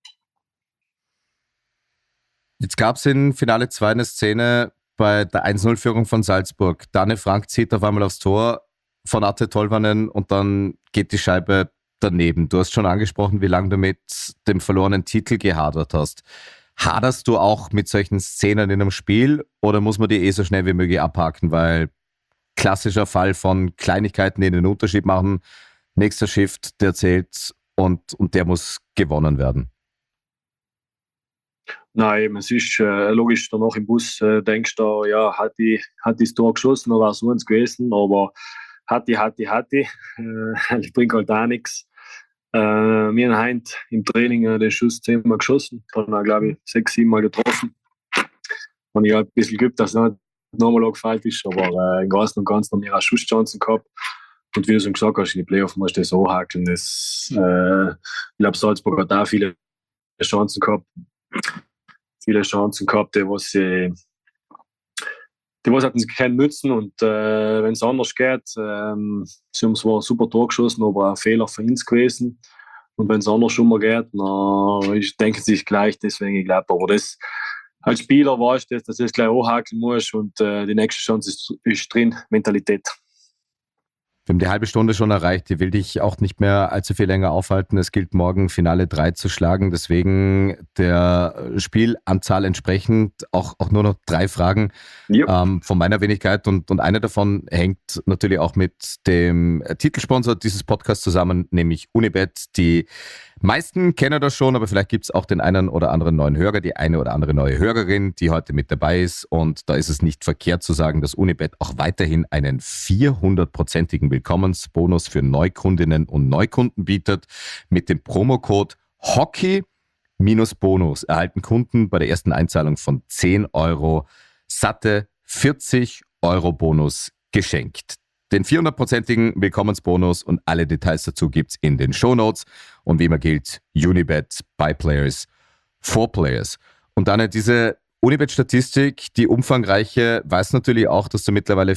Jetzt gab es in Finale 2 eine Szene bei der 1-0-Führung von Salzburg. Dane Frank zieht auf einmal aufs Tor von Atte Tolvanen und dann geht die Scheibe daneben. Du hast schon angesprochen, wie lange du mit dem verlorenen Titel gehadert hast. Haderst du auch mit solchen Szenen in einem Spiel oder muss man die so schnell wie möglich abhaken, weil klassischer Fall von Kleinigkeiten, die den Unterschied machen, nächster Shift, der zählt und der muss gewonnen werden? Nein, es ist logisch, danach im Bus denkst du, ja, hat die das Tor geschossen, dann war es uns gewesen, aber hat die. Ich bringe halt auch nichts. Wir haben heute im Training den Schuss 10-mal geschossen, dann auch, glaube ich, 6, 7 Mal getroffen. Und ich habe ein bisschen Glück, dass es nicht nochmal angefallen ist, aber im Großen und Ganzen haben wir auch Schusschancen gehabt. Und wie du schon gesagt hast, in die Playoff musst du das anhakeln. Ich glaube, Salzburg hat auch viele Chancen gehabt, die hatten sie keinen Nutzen und wenn es anders geht, sie haben zwar ein super Tor geschossen, aber ein Fehler für uns gewesen und wenn es anders schon mal geht, dann denken sie sich gleich, deswegen ich glaube, aber das als Spieler weißt du, dass du das gleich anhakeln musst und die nächste Chance ist drin, Mentalität. Wir haben die halbe Stunde schon erreicht. Ich will dich auch nicht mehr allzu viel länger aufhalten. Es gilt morgen Finale 3 zu schlagen. Deswegen der Spielanzahl entsprechend auch nur noch 3 Fragen von meiner Wenigkeit. Und eine davon hängt natürlich auch mit dem Titelsponsor dieses Podcasts zusammen, nämlich Unibet. Die meisten kennen das schon, aber vielleicht gibt es auch den einen oder anderen neuen Hörer, die eine oder andere neue Hörerin, die heute mit dabei ist. Und da ist es nicht verkehrt zu sagen, dass Unibet auch weiterhin einen 400-prozentigen Willkommensbonus für Neukundinnen und Neukunden bietet. Mit dem Promocode HOCKEY-Bonus erhalten Kunden bei der ersten Einzahlung von 10 € satte 40 € Bonus geschenkt. Den 400%igen Willkommensbonus und alle Details dazu gibt's in den Shownotes. Und wie immer gilt, Unibet by Players for Players. Und dann diese Unibet-Statistik, die umfangreiche, weiß natürlich auch, dass du mittlerweile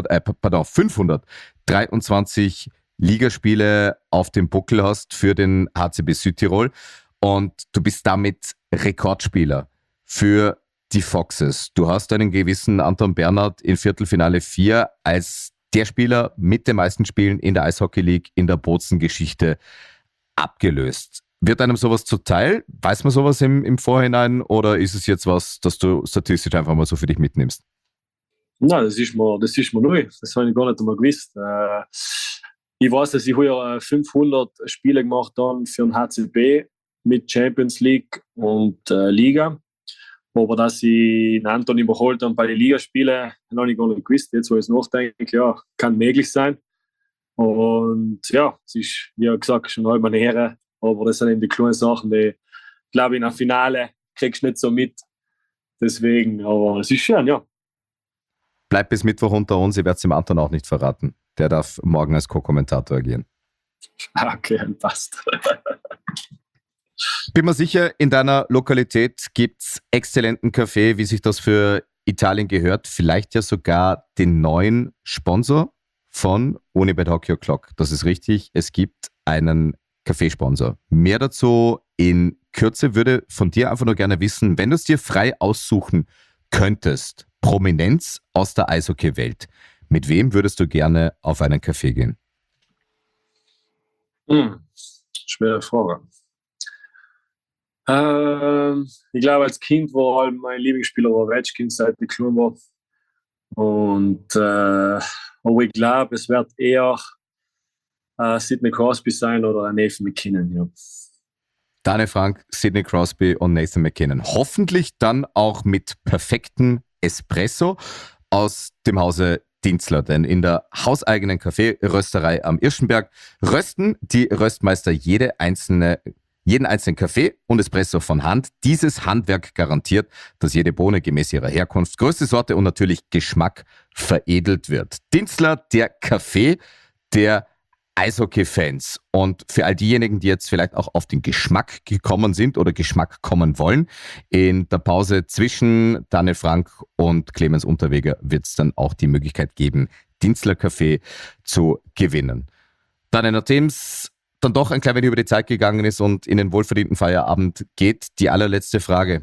523 Ligaspiele auf dem Buckel hast für den HCB Südtirol. Und du bist damit Rekordspieler für die Foxes. Du hast einen gewissen Anton Bernhard in Viertelfinale 4 als der Spieler mit den meisten Spielen in der Eishockey League in der Bozen-Geschichte abgelöst. Wird einem sowas zuteil? Weiß man sowas im Vorhinein oder ist es jetzt was, das du statistisch einfach mal so für dich mitnimmst? Nein, das ist mir neu. Das habe ich gar nicht einmal gewusst. Ich weiß, dass ich heuer 500 Spiele gemacht habe für den HCB mit Champions League und Liga. Aber dass ich den Anton überholt habe bei den Ligaspielen, habe ich gar nicht gewusst. Jetzt, wo ich es nachdenke, ja, kann möglich sein. Und ja, es ist, wie gesagt, schon halb eine Ehre. Aber das sind eben die kleinen Sachen, die, glaube ich, in einem Finale kriegst du nicht so mit. Deswegen, aber es ist schön, ja. Bleibt bis Mittwoch unter uns, ich werde es dem Anton auch nicht verraten. Der darf morgen als Co-Kommentator agieren. Okay, passt. Bin mir sicher, in deiner Lokalität gibt es exzellenten Kaffee, wie sich das für Italien gehört. Vielleicht ja sogar den neuen Sponsor von Unibet Hockey O'Clock. Das ist richtig, es gibt einen Kaffeesponsor. Mehr dazu in Kürze. Würde von dir einfach nur gerne wissen, wenn du es dir frei aussuchen könntest, Prominenz aus der Eishockey-Welt, mit wem würdest du gerne auf einen Kaffee gehen? Schwere Frage. Ich glaube, als Kind war halt mein Lieblingsspieler Ovechkin, seit ich klein war. Und aber ich glaube, es wird eher Sidney Crosby sein oder Nathan MacKinnon. Ja. Daniel Frank, Sidney Crosby und Nathan MacKinnon. Hoffentlich dann auch mit perfektem Espresso aus dem Hause Dinzler, denn in der hauseigenen Kaffeerösterei am Irschenberg rösten die Röstmeister jeden einzelnen Kaffee und Espresso von Hand. Dieses Handwerk garantiert, dass jede Bohne gemäß ihrer Herkunft, Größe, Sorte und natürlich Geschmack veredelt wird. Dinzler, der Kaffee der Eishockey-Fans. Und für all diejenigen, die jetzt vielleicht auch auf den Geschmack gekommen sind oder Geschmack kommen wollen, in der Pause zwischen Daniel Frank und Clemens Unterweger wird es dann auch die Möglichkeit geben, Dinzler Kaffee zu gewinnen. Daniel, nachdem es dann doch ein klein wenig über die Zeit gegangen ist und in den wohlverdienten Feierabend geht, die allerletzte Frage.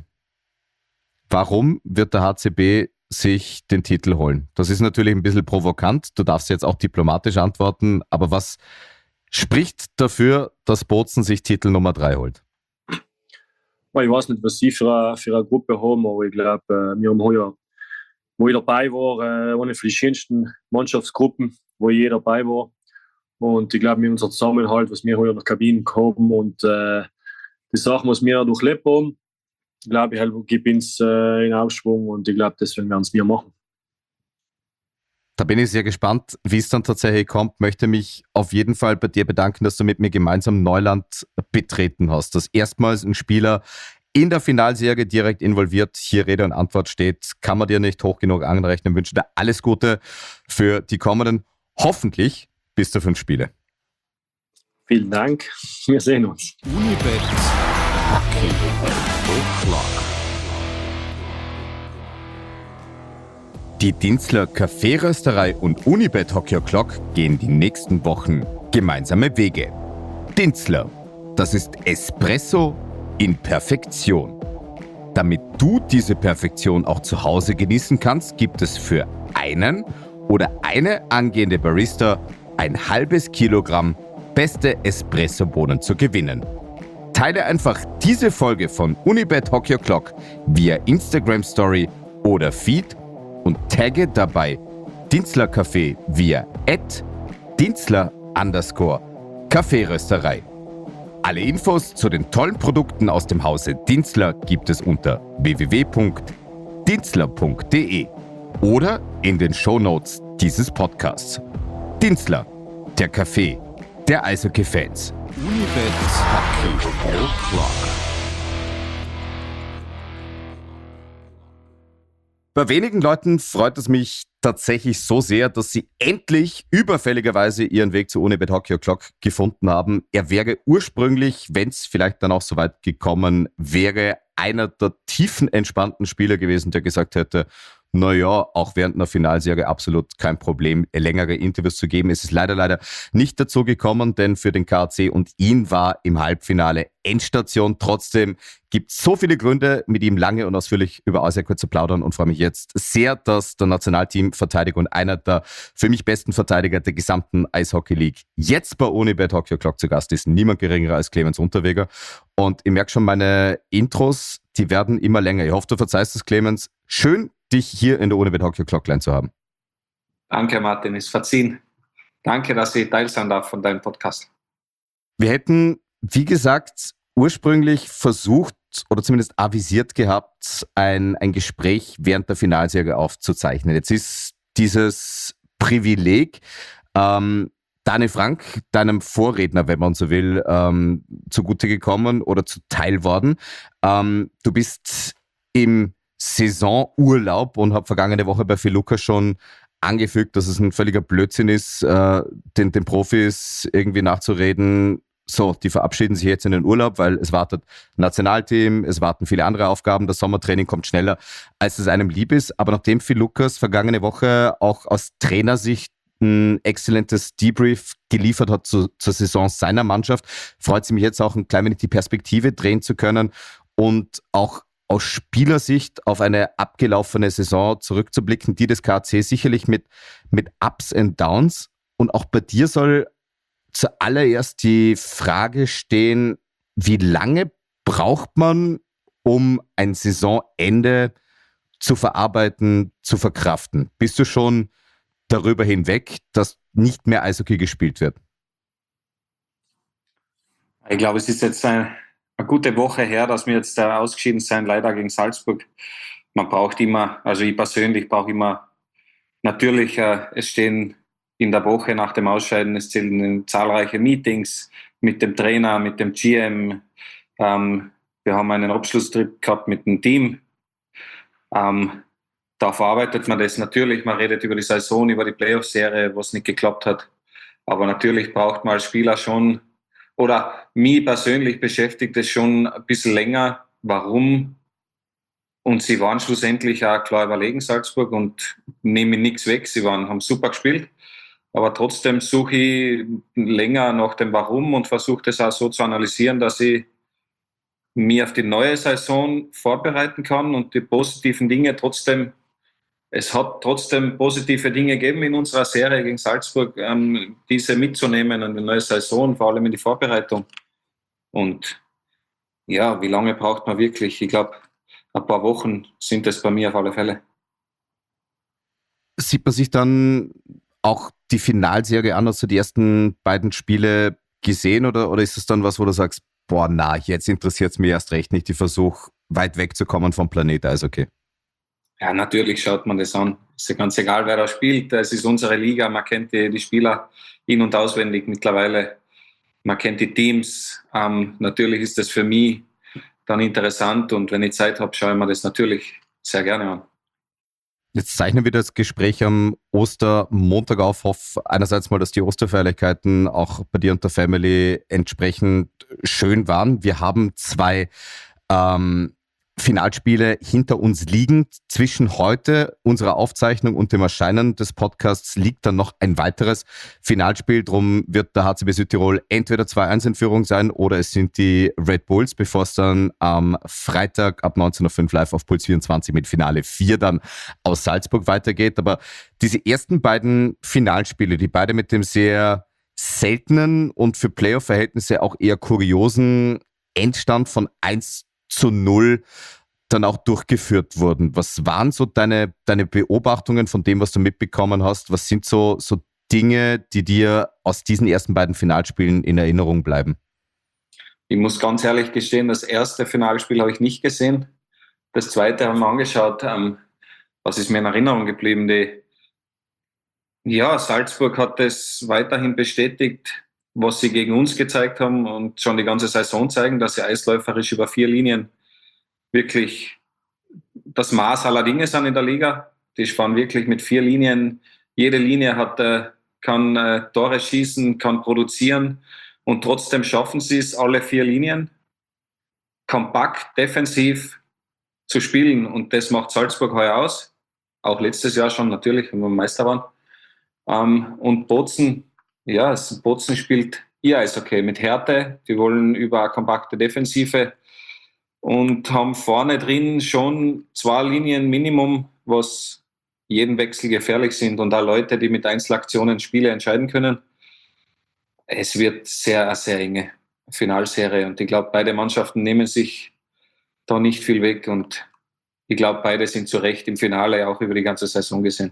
Warum wird der HCB sich den Titel holen? Das ist natürlich ein bisschen provokant, du darfst jetzt auch diplomatisch antworten, aber was spricht dafür, dass Bozen sich Titel Nummer 3 holt? Ich weiß nicht, was sie für eine Gruppe haben, aber ich glaube, wir haben heuer, wo ich dabei war, eine von den schönsten Mannschaftsgruppen, wo ich dabei war. Und ich glaube, mit unserem Zusammenhalt, was wir heuer in der Kabine haben und die Sachen, was wir durchlebt haben, glaube ich, gibt uns in Aufschwung und ich glaube, deswegen werden es wir machen. Da bin ich sehr gespannt, wie es dann tatsächlich kommt. Möchte mich auf jeden Fall bei dir bedanken, dass du mit mir gemeinsam Neuland betreten hast. Dass erstmals ein Spieler in der Finalserie direkt involviert hier Rede und Antwort steht, kann man dir nicht hoch genug anrechnen. Ich wünsche dir alles Gute für die kommenden, hoffentlich bis zu 5 Spiele. Vielen Dank. Wir sehen uns. Unibet Hockey O'Clock. Die Dinzler Kaffeerösterei und Unibet Hockey O'Clock gehen die nächsten Wochen gemeinsame Wege. Dinzler, das ist Espresso in Perfektion. Damit du diese Perfektion auch zu Hause genießen kannst, gibt es für einen oder eine angehende Barista ein halbes Kilogramm beste Espresso-Bohnen zu gewinnen. Teile einfach diese Folge von Unibet Hockey O'Clock via Instagram Story oder Feed und tagge dabei Dinzler Kaffee via @Dinzler_Kaffeerösterei. Alle Infos zu den tollen Produkten aus dem Hause Dinzler gibt es unter www.dinzler.de oder in den Shownotes dieses Podcasts. Dinzler, der Kaffee der Eishockey-Fans. Unibet Hockey O'Clock. Bei wenigen Leuten freut es mich tatsächlich so sehr, dass sie endlich überfälligerweise ihren Weg zu Unibet Hockey O'Clock gefunden haben. Er wäre ursprünglich, wenn es vielleicht dann auch so weit gekommen wäre, einer der tiefen entspannten Spieler gewesen, der gesagt hätte, naja, auch während einer Finalserie absolut kein Problem, längere Interviews zu geben. Es ist leider nicht dazu gekommen, denn für den KAC und ihn war im Halbfinale Endstation. Trotzdem gibt es so viele Gründe, mit ihm lange und ausführlich über Eishockey zu plaudern und freue mich jetzt sehr, dass der Nationalteamverteidiger und einer der für mich besten Verteidiger der gesamten Eishockey League jetzt bei Unibet Hockey O'Clock zu Gast ist. Niemand geringerer als Clemens Unterweger. Und ich merke schon, meine Intros, die werden immer länger. Ich hoffe, du verzeihst es, Clemens. Schön, dich hier in der Unibet Hockey O'Clock zu haben. Danke, Martin, ist verziehen. Danke, dass ich Teil sein darf von deinem Podcast. Wir hätten, wie gesagt, ursprünglich versucht oder zumindest avisiert gehabt, ein Gespräch während der Finalserie aufzuzeichnen. Jetzt ist dieses Privileg, Dani Frank, deinem Vorredner, wenn man so will, zugute gekommen oder zuteil worden. Du bist im Saisonurlaub und habe vergangene Woche bei Phil Lucas schon angefügt, dass es ein völliger Blödsinn ist, den Profis irgendwie nachzureden. So, die verabschieden sich jetzt in den Urlaub, weil es wartet Nationalteam, es warten viele andere Aufgaben, das Sommertraining kommt schneller, als es einem lieb ist. Aber nachdem Phil Lucas vergangene Woche auch aus Trainersicht ein exzellentes Debrief geliefert hat zur Saison seiner Mannschaft, freut es mich jetzt auch ein klein wenig die Perspektive drehen zu können und auch aus Spielersicht auf eine abgelaufene Saison zurückzublicken, die des KAC sicherlich mit Ups and Downs. Und auch bei dir soll zuallererst die Frage stehen, wie lange braucht man, um ein Saisonende zu verarbeiten, zu verkraften? Bist du schon darüber hinweg, dass nicht mehr Eishockey gespielt wird? Ich glaube, es ist jetzt eine gute Woche her, dass wir jetzt ausgeschieden sind, leider gegen Salzburg. Man braucht immer, also ich persönlich brauche immer, natürlich, es stehen in der Woche nach dem Ausscheiden, es zählen zahlreiche Meetings mit dem Trainer, mit dem GM. Wir haben einen Abschlusstrip gehabt mit dem Team. Da verarbeitet man das natürlich. Man redet über die Saison, über die Playoff-Serie, was nicht geklappt hat. Aber natürlich braucht man als Spieler schon, oder mich persönlich beschäftigt es schon ein bisschen länger, warum. Und sie waren schlussendlich auch klar überlegen, Salzburg, und nehmen nichts weg. Sie haben super gespielt. Aber trotzdem suche ich länger nach dem Warum und versuche das auch so zu analysieren, dass ich mich auf die neue Saison vorbereiten kann und die positiven Dinge trotzdem. Es hat trotzdem positive Dinge gegeben in unserer Serie gegen Salzburg, diese mitzunehmen in die neue Saison, vor allem in die Vorbereitung. Und ja, wie lange braucht man wirklich? Ich glaube, ein paar Wochen sind es bei mir auf alle Fälle. Sieht man sich dann auch die Finalserie an, hast du die ersten beiden Spiele gesehen oder ist es dann was, wo du sagst, boah, jetzt interessiert es mich erst recht nicht, ich versuche weit wegzukommen vom Planet Eishockey? Ja, natürlich schaut man das an. Es ist ganz egal, wer da spielt. Es ist unsere Liga. Man kennt die Spieler in- und auswendig mittlerweile. Man kennt die Teams. Natürlich ist das für mich dann interessant. Und wenn ich Zeit habe, schaue ich mir das natürlich sehr gerne an. Jetzt zeichnen wir das Gespräch am Ostermontag auf. Hoffe einerseits mal, dass die Osterfeierlichkeiten auch bei dir und der Family entsprechend schön waren. Wir haben zwei Finalspiele hinter uns liegen. Zwischen heute, unserer Aufzeichnung und dem Erscheinen des Podcasts liegt dann noch ein weiteres Finalspiel. Drum wird der HCB Südtirol entweder 2-1 in Führung sein oder es sind die Red Bulls, bevor es dann am Freitag ab 19.05 Uhr live auf Puls 24 mit Finale 4 dann aus Salzburg weitergeht. Aber diese ersten beiden Finalspiele, die beide mit dem sehr seltenen und für Playoff-Verhältnisse auch eher kuriosen Endstand von 1-0 dann auch durchgeführt wurden. Was waren so deine Beobachtungen von dem, was du mitbekommen hast? Was sind so Dinge, die dir aus diesen ersten beiden Finalspielen in Erinnerung bleiben? Ich muss ganz ehrlich gestehen, das erste Finalspiel habe ich nicht gesehen. Das zweite haben wir angeschaut. Was ist mir in Erinnerung geblieben? Salzburg hat das weiterhin bestätigt, was sie gegen uns gezeigt haben und schon die ganze Saison zeigen, dass sie eisläuferisch über 4 Linien wirklich das Maß aller Dinge sind in der Liga. Die fahren wirklich mit 4 Linien. Jede Linie kann Tore schießen, kann produzieren und trotzdem schaffen sie es, alle 4 Linien kompakt, defensiv zu spielen. Und das macht Salzburg heuer aus. Auch letztes Jahr schon natürlich, wenn wir Meister waren. Und Bozen spielt ihr Eishockey mit Härte. Die wollen über eine kompakte Defensive und haben vorne drin schon 2 Linien Minimum, was jeden Wechsel gefährlich sind und auch Leute, die mit Einzelaktionen Spiele entscheiden können. Es wird sehr, sehr enge Finalserie und ich glaube, beide Mannschaften nehmen sich da nicht viel weg und ich glaube, beide sind zu Recht im Finale, auch über die ganze Saison gesehen.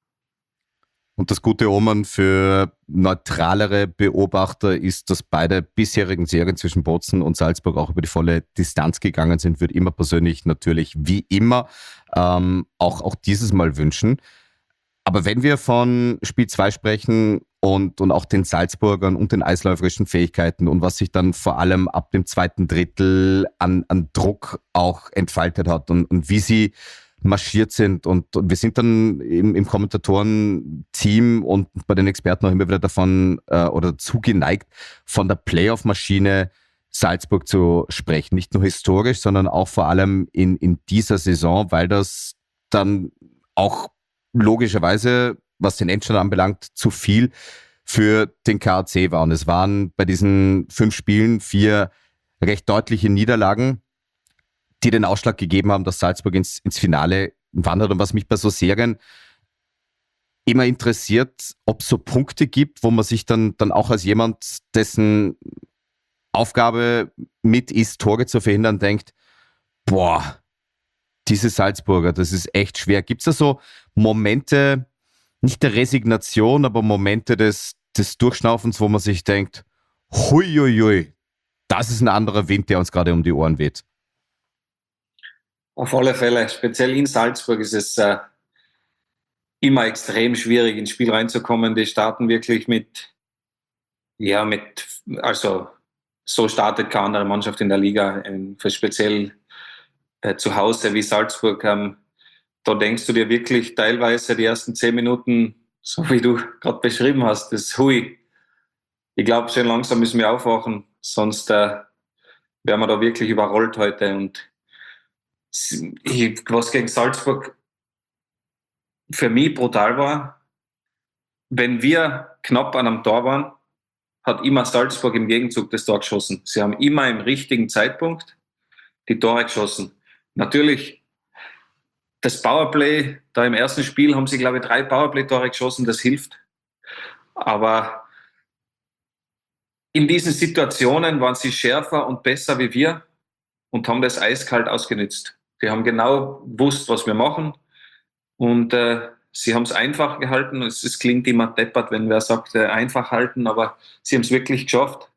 Und das gute Omen für neutralere Beobachter ist, dass beide bisherigen Serien zwischen Bozen und Salzburg auch über die volle Distanz gegangen sind. Würde immer persönlich natürlich wie immer auch dieses Mal wünschen. Aber wenn wir von Spiel 2 sprechen und auch den Salzburgern und den eisläuferischen Fähigkeiten und was sich dann vor allem ab dem zweiten Drittel an Druck auch entfaltet hat und wie sie marschiert sind und wir sind dann im Kommentatoren-Team und bei den Experten auch immer wieder davon oder zugeneigt, von der Playoff-Maschine Salzburg zu sprechen. Nicht nur historisch, sondern auch vor allem in dieser Saison, weil das dann auch logischerweise, was den Endstand anbelangt, zu viel für den KAC war. Und es waren bei diesen 5 Spielen 4 recht deutliche Niederlagen, die den Ausschlag gegeben haben, dass Salzburg ins Finale wandert. Und was mich bei so Serien immer interessiert, ob es so Punkte gibt, wo man sich dann auch als jemand, dessen Aufgabe mit ist, Tore zu verhindern, denkt, boah, diese Salzburger, das ist echt schwer. Gibt es da so Momente, nicht der Resignation, aber Momente des Durchschnaufens, wo man sich denkt, huiuiui, das ist ein anderer Wind, der uns gerade um die Ohren weht? Auf alle Fälle, speziell in Salzburg ist es immer extrem schwierig, ins Spiel reinzukommen. Die starten wirklich also so startet keine andere Mannschaft in der Liga, speziell zu Hause wie Salzburg. Da denkst du dir wirklich teilweise die ersten 10 Minuten, so wie du gerade beschrieben hast, das Hui. Ich glaube, schon langsam müssen wir aufwachen, sonst werden wir da wirklich überrollt heute. Und was gegen Salzburg für mich brutal war, wenn wir knapp an einem Tor waren, hat immer Salzburg im Gegenzug das Tor geschossen. Sie haben immer im richtigen Zeitpunkt die Tore geschossen. Natürlich, das Powerplay, da im ersten Spiel haben sie, glaube ich, 3 Powerplay-Tore geschossen, das hilft. Aber in diesen Situationen waren sie schärfer und besser wie wir und haben das eiskalt ausgenützt. Die haben genau gewusst, was wir machen und sie haben es einfach gehalten. Es klingt immer deppert, wenn wer sagt, einfach halten, aber sie haben es wirklich geschafft,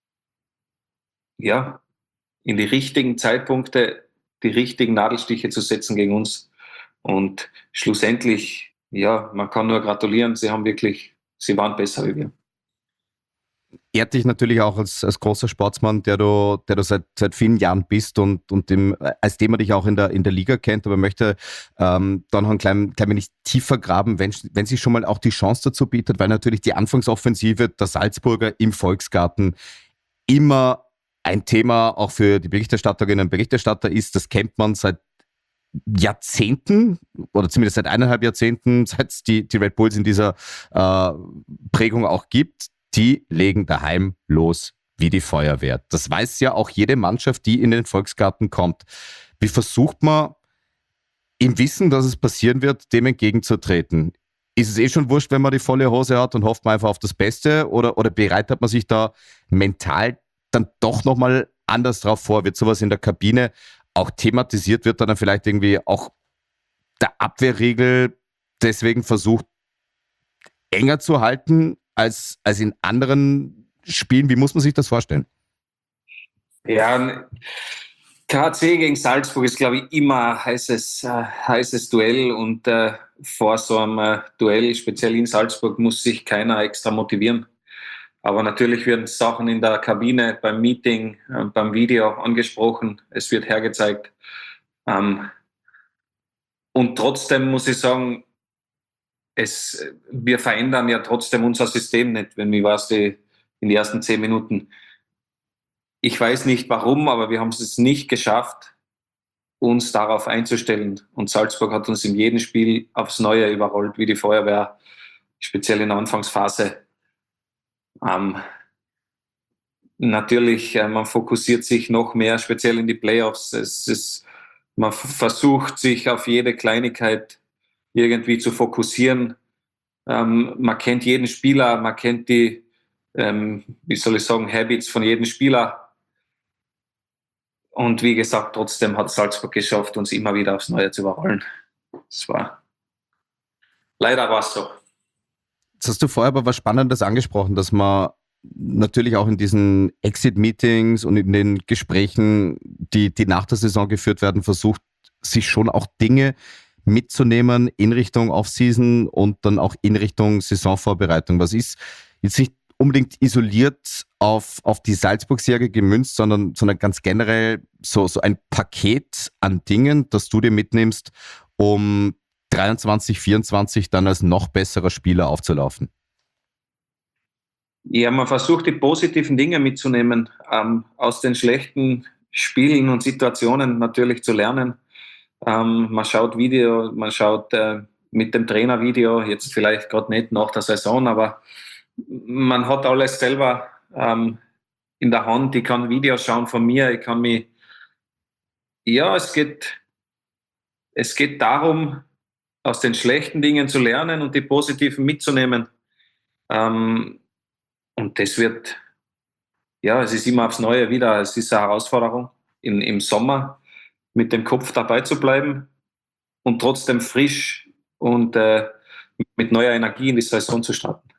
ja, in die richtigen Zeitpunkte die richtigen Nadelstiche zu setzen gegen uns. Und schlussendlich, ja, man kann nur gratulieren, sie waren besser wie wir. Ehrt dich natürlich auch als großer Sportsmann, der du seit vielen Jahren bist und als dem man dich auch in der Liga kennt, aber möchte dann noch ein klein wenig tiefer graben, wenn sich schon mal auch die Chance dazu bietet, weil natürlich die Anfangsoffensive der Salzburger im Volksgarten immer ein Thema auch für die Berichterstatterinnen und Berichterstatter ist. Das kennt man seit Jahrzehnten oder zumindest seit 1,5 Jahrzehnten, seit es die Red Bulls in dieser Prägung auch gibt. Die legen daheim los wie die Feuerwehr. Das weiß ja auch jede Mannschaft, die in den Volksgarten kommt. Wie versucht man im Wissen, dass es passieren wird, dem entgegenzutreten? Ist es schon wurscht, wenn man die volle Hose hat und hofft man einfach auf das Beste oder bereitet man sich da mental dann doch nochmal anders drauf vor? Wird sowas in der Kabine auch thematisiert? Wird dann vielleicht irgendwie auch der Abwehrregel deswegen versucht, enger zu halten als in anderen Spielen? Wie muss man sich das vorstellen? Ja, KAC gegen Salzburg ist, glaube ich, immer ein heißes Duell und vor so einem Duell, speziell in Salzburg, muss sich keiner extra motivieren. Aber natürlich werden Sachen in der Kabine, beim Meeting, beim Video angesprochen. Es wird hergezeigt. Und trotzdem muss ich sagen, wir verändern ja trotzdem unser System nicht, wenn wir in den ersten 10 Minuten. Ich weiß nicht warum, aber wir haben es nicht geschafft, uns darauf einzustellen. Und Salzburg hat uns in jedem Spiel aufs Neue überrollt, wie die Feuerwehr, speziell in der Anfangsphase. Natürlich, man fokussiert sich noch mehr, speziell in die Playoffs. Man versucht, sich auf jede Kleinigkeit irgendwie zu fokussieren. Man kennt jeden Spieler, man kennt die, Habits von jedem Spieler. Und wie gesagt, trotzdem hat Salzburg geschafft, uns immer wieder aufs Neue zu überrollen. Leider war es so. Jetzt hast du vorher aber was Spannendes angesprochen, dass man natürlich auch in diesen Exit-Meetings und in den Gesprächen, die nach der Saison geführt werden, versucht, sich schon auch Dinge mitzunehmen in Richtung Offseason und dann auch in Richtung Saisonvorbereitung. Was ist jetzt nicht unbedingt isoliert auf die Salzburg-Serie gemünzt, sondern ganz generell so ein Paket an Dingen, das du dir mitnimmst, um 23, 24 dann als noch besserer Spieler aufzulaufen? Ja, man versucht die positiven Dinge mitzunehmen, aus den schlechten Spielen und Situationen natürlich zu lernen. Man schaut Video, man schaut mit dem Trainer Video, jetzt vielleicht gerade nicht nach der Saison, aber man hat alles selber in der Hand. Ich kann Videos schauen von mir, ich kann mich... Ja, es geht darum, aus den schlechten Dingen zu lernen und die positiven mitzunehmen. Und das wird, ja, es ist immer aufs Neue wieder, es ist eine Herausforderung, im Sommer mit dem Kopf dabei zu bleiben und trotzdem frisch und mit neuer Energie in die Saison zu starten.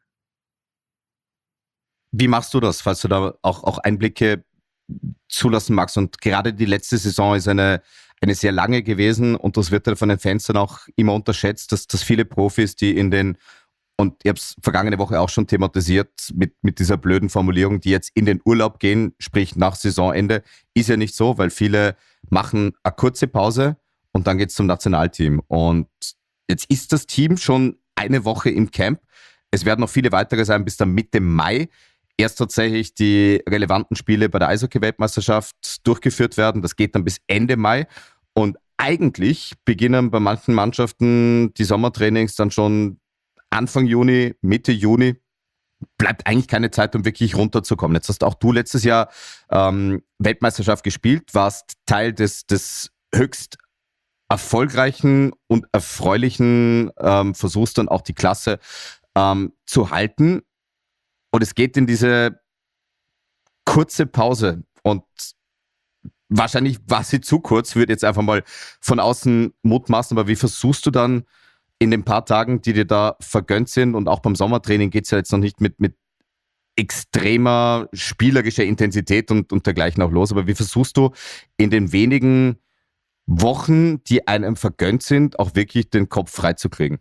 Wie machst du das, falls du da auch Einblicke zulassen magst? Und gerade die letzte Saison ist eine sehr lange gewesen und das wird dann von den Fans dann auch immer unterschätzt, dass viele Profis, die und ich habe es vergangene Woche auch schon thematisiert mit dieser blöden Formulierung, die jetzt in den Urlaub gehen, sprich nach Saisonende, ist ja nicht so, weil viele machen eine kurze Pause und dann geht's zum Nationalteam. Und jetzt ist das Team schon eine Woche im Camp. Es werden noch viele weitere sein bis dann Mitte Mai. Erst tatsächlich die relevanten Spiele bei der Eishockey-Weltmeisterschaft durchgeführt werden. Das geht dann bis Ende Mai. Und eigentlich beginnen bei manchen Mannschaften die Sommertrainings dann schon Anfang Juni, Mitte Juni. Bleibt eigentlich keine Zeit, um wirklich runterzukommen. Jetzt hast auch du letztes Jahr Weltmeisterschaft gespielt, warst Teil des höchst erfolgreichen und erfreulichen Versuchs, dann auch die Klasse zu halten. Und es geht in diese kurze Pause. Und wahrscheinlich war sie zu kurz, würde jetzt einfach mal von außen mutmaßen. Aber wie versuchst du dann in den paar Tagen, die dir da vergönnt sind, und auch beim Sommertraining geht es ja jetzt noch nicht mit extremer spielerischer Intensität und dergleichen auch los. Aber wie versuchst du in den wenigen Wochen, die einem vergönnt sind, auch wirklich den Kopf freizukriegen?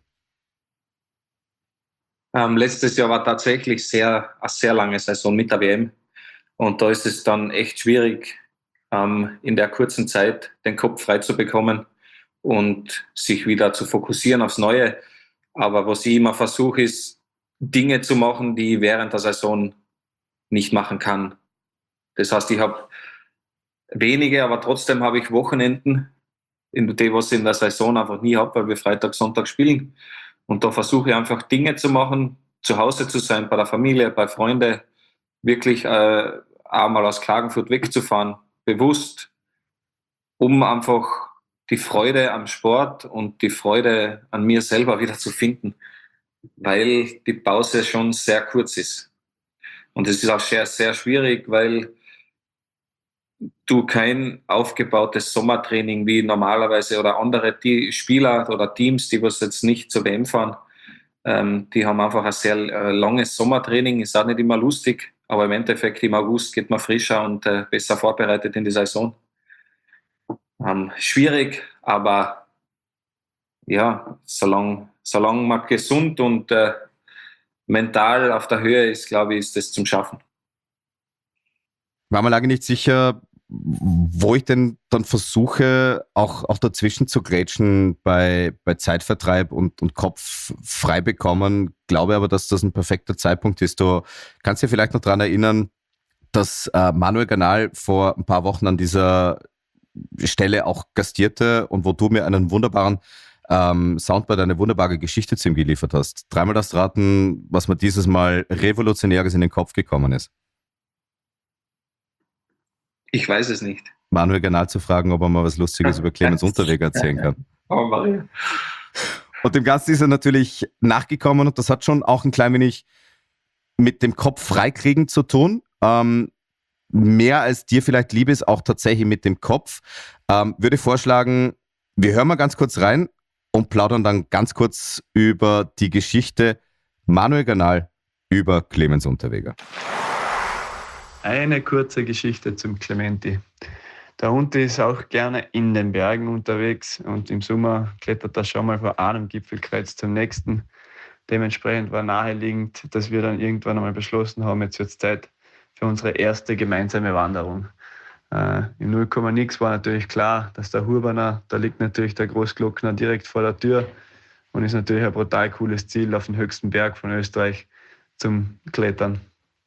Letztes Jahr war tatsächlich eine sehr lange Saison mit der WM. Und da ist es dann echt schwierig, in der kurzen Zeit den Kopf frei zu bekommen und sich wieder zu fokussieren aufs Neue. Aber was ich immer versuche, ist, Dinge zu machen, die ich während der Saison nicht machen kann. Das heißt, ich habe wenige, aber trotzdem habe ich Wochenenden, was ich in der Saison einfach nie habe, weil wir Freitag, Sonntag spielen. Und da versuche ich einfach Dinge zu machen, zu Hause zu sein, bei der Familie, bei Freunden, wirklich einmal aus Klagenfurt wegzufahren, bewusst, um einfach die Freude am Sport und die Freude an mir selber wieder zu finden, weil die Pause schon sehr kurz ist. Und es ist auch sehr, sehr schwierig, weil du kein aufgebautes Sommertraining wie normalerweise oder andere Spieler oder Teams, die was jetzt nicht zur WM fahren, die haben einfach ein sehr langes Sommertraining, ist auch nicht immer lustig, aber im Endeffekt im August geht man frischer und besser vorbereitet in die Saison. Schwierig, aber ja, solange man gesund und mental auf der Höhe ist, glaube ich, ist das zum Schaffen. War mir lange nicht sicher, wo ich denn dann versuche, auch dazwischen zu grätschen bei Zeitvertreib und Kopf frei bekommen, glaube aber, dass das ein perfekter Zeitpunkt ist. Du kannst dir vielleicht noch daran erinnern, dass Manuel Ganahl vor ein paar Wochen an dieser Stelle auch gastierte und wo du mir einen wunderbaren Soundboard, eine wunderbare Geschichte zu ihm geliefert hast. Dreimal das raten, was mir dieses Mal Revolutionäres in den Kopf gekommen ist. Ich weiß es nicht. Manuel Ganahl zu fragen, ob er mal was Lustiges über Clemens Unterweger erzählen kann. Oh, Maria. Und dem Ganzen ist er natürlich nachgekommen und das hat schon auch ein klein wenig mit dem Kopf freikriegen zu tun. Mehr als dir vielleicht lieb ist, auch tatsächlich mit dem Kopf. Würde vorschlagen, wir hören mal ganz kurz rein und plaudern dann ganz kurz über die Geschichte Manuel Ganahl über Clemens Unterweger. Eine kurze Geschichte zum Clementi. Der Unti ist auch gerne in den Bergen unterwegs und im Sommer klettert er schon mal von einem Gipfelkreuz zum nächsten. Dementsprechend war naheliegend, dass wir dann irgendwann einmal beschlossen haben, jetzt wird es Zeit für unsere erste gemeinsame Wanderung. Im 0, nix war natürlich klar, dass der Hurbaner, da liegt natürlich der Großglockner direkt vor der Tür und ist natürlich ein brutal cooles Ziel auf den höchsten Berg von Österreich zum Klettern.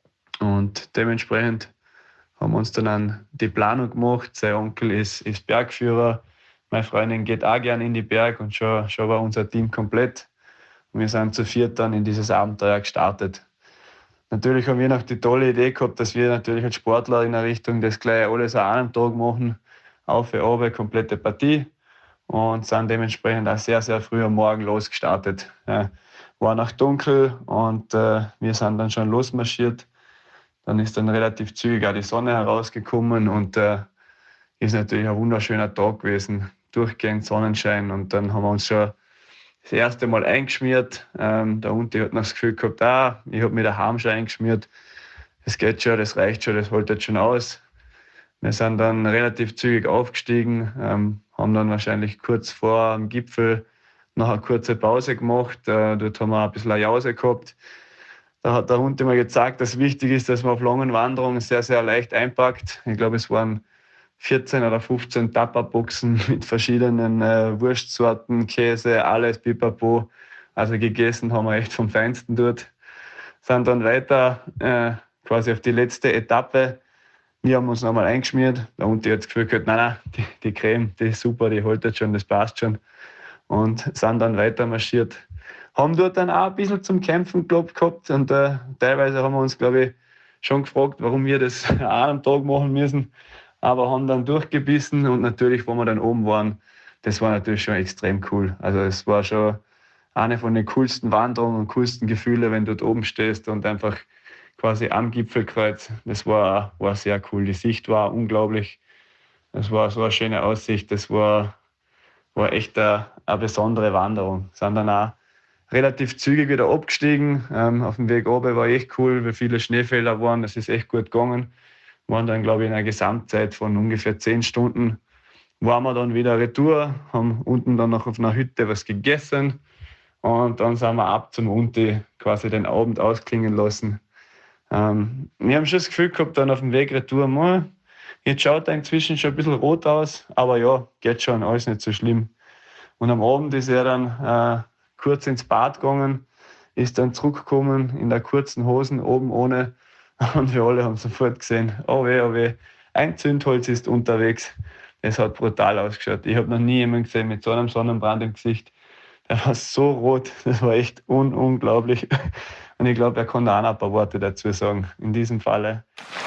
Und dementsprechend haben wir uns dann die Planung gemacht. Sein Onkel ist Bergführer, meine Freundin geht auch gerne in die Berg und schon war unser Team komplett. Und wir sind zu viert dann in dieses Abenteuer gestartet. Natürlich haben wir noch die tolle Idee gehabt, dass wir natürlich als Sportler in der Richtung das gleich alles an einem Tag machen, auf und runter, komplette Partie und sind dementsprechend auch sehr, sehr früh am Morgen losgestartet. War noch dunkel und wir sind dann schon losmarschiert. Dann ist dann relativ zügig auch die Sonne herausgekommen und ist natürlich ein wunderschöner Tag gewesen, durchgehend Sonnenschein und dann haben wir uns schon das erste Mal eingeschmiert. Der Unti hat noch das Gefühl gehabt, ich habe mich daheim schon eingeschmiert. Das geht schon, das reicht schon, das hält jetzt schon aus. Wir sind dann relativ zügig aufgestiegen, haben dann wahrscheinlich kurz vor dem Gipfel noch eine kurze Pause gemacht. Dort haben wir ein bisschen eine Jause gehabt. Da hat der Hund immer gezeigt, dass wichtig ist, dass man auf langen Wanderungen sehr, sehr leicht einpackt. Ich glaube, es waren 14 oder 15 Tupperboxen mit verschiedenen Wurstsorten, Käse, alles pipapo. Also gegessen haben wir echt vom Feinsten dort. Sind dann weiter quasi auf die letzte Etappe. Wir haben uns nochmal eingeschmiert. Der Hund hat das Gefühl gehabt, nein, die Creme, die ist super, die hält jetzt schon, das passt schon. Und sind dann weiter marschiert. Haben dort dann auch ein bisschen zum Kämpfen gehabt und teilweise haben wir uns, glaube ich, schon gefragt, warum wir das an einem Tag machen müssen, aber haben dann durchgebissen und natürlich, wo wir dann oben waren, das war natürlich schon extrem cool. Also es war schon eine von den coolsten Wanderungen und coolsten Gefühle, wenn du dort oben stehst und einfach quasi am Gipfelkreuz, das war sehr cool. Die Sicht war unglaublich, es war so eine schöne Aussicht, das war echt eine besondere Wanderung. Sind dann auch relativ zügig wieder abgestiegen. Auf dem Weg runter war echt cool, wie viele Schneefelder waren. Das ist echt gut gegangen. Waren dann, glaube ich, in einer Gesamtzeit von ungefähr 10 Stunden. Waren wir dann wieder retour, haben unten dann noch auf einer Hütte was gegessen. Und dann sind wir ab zum Unti quasi den Abend ausklingen lassen. Wir haben schon das Gefühl gehabt, dann auf dem Weg retour, jetzt schaut er inzwischen schon ein bisschen rot aus. Aber ja, geht schon, alles nicht so schlimm. Und am Abend ist er dann kurz ins Bad gegangen, ist dann zurückgekommen in der kurzen Hosen, oben ohne. Und wir alle haben sofort gesehen, oh weh, ein Zündholz ist unterwegs. Es hat brutal ausgeschaut. Ich habe noch nie jemanden gesehen mit so einem Sonnenbrand im Gesicht. Der war so rot, das war echt unglaublich. Und ich glaube, er kann da auch noch ein paar Worte dazu sagen, in diesem Falle.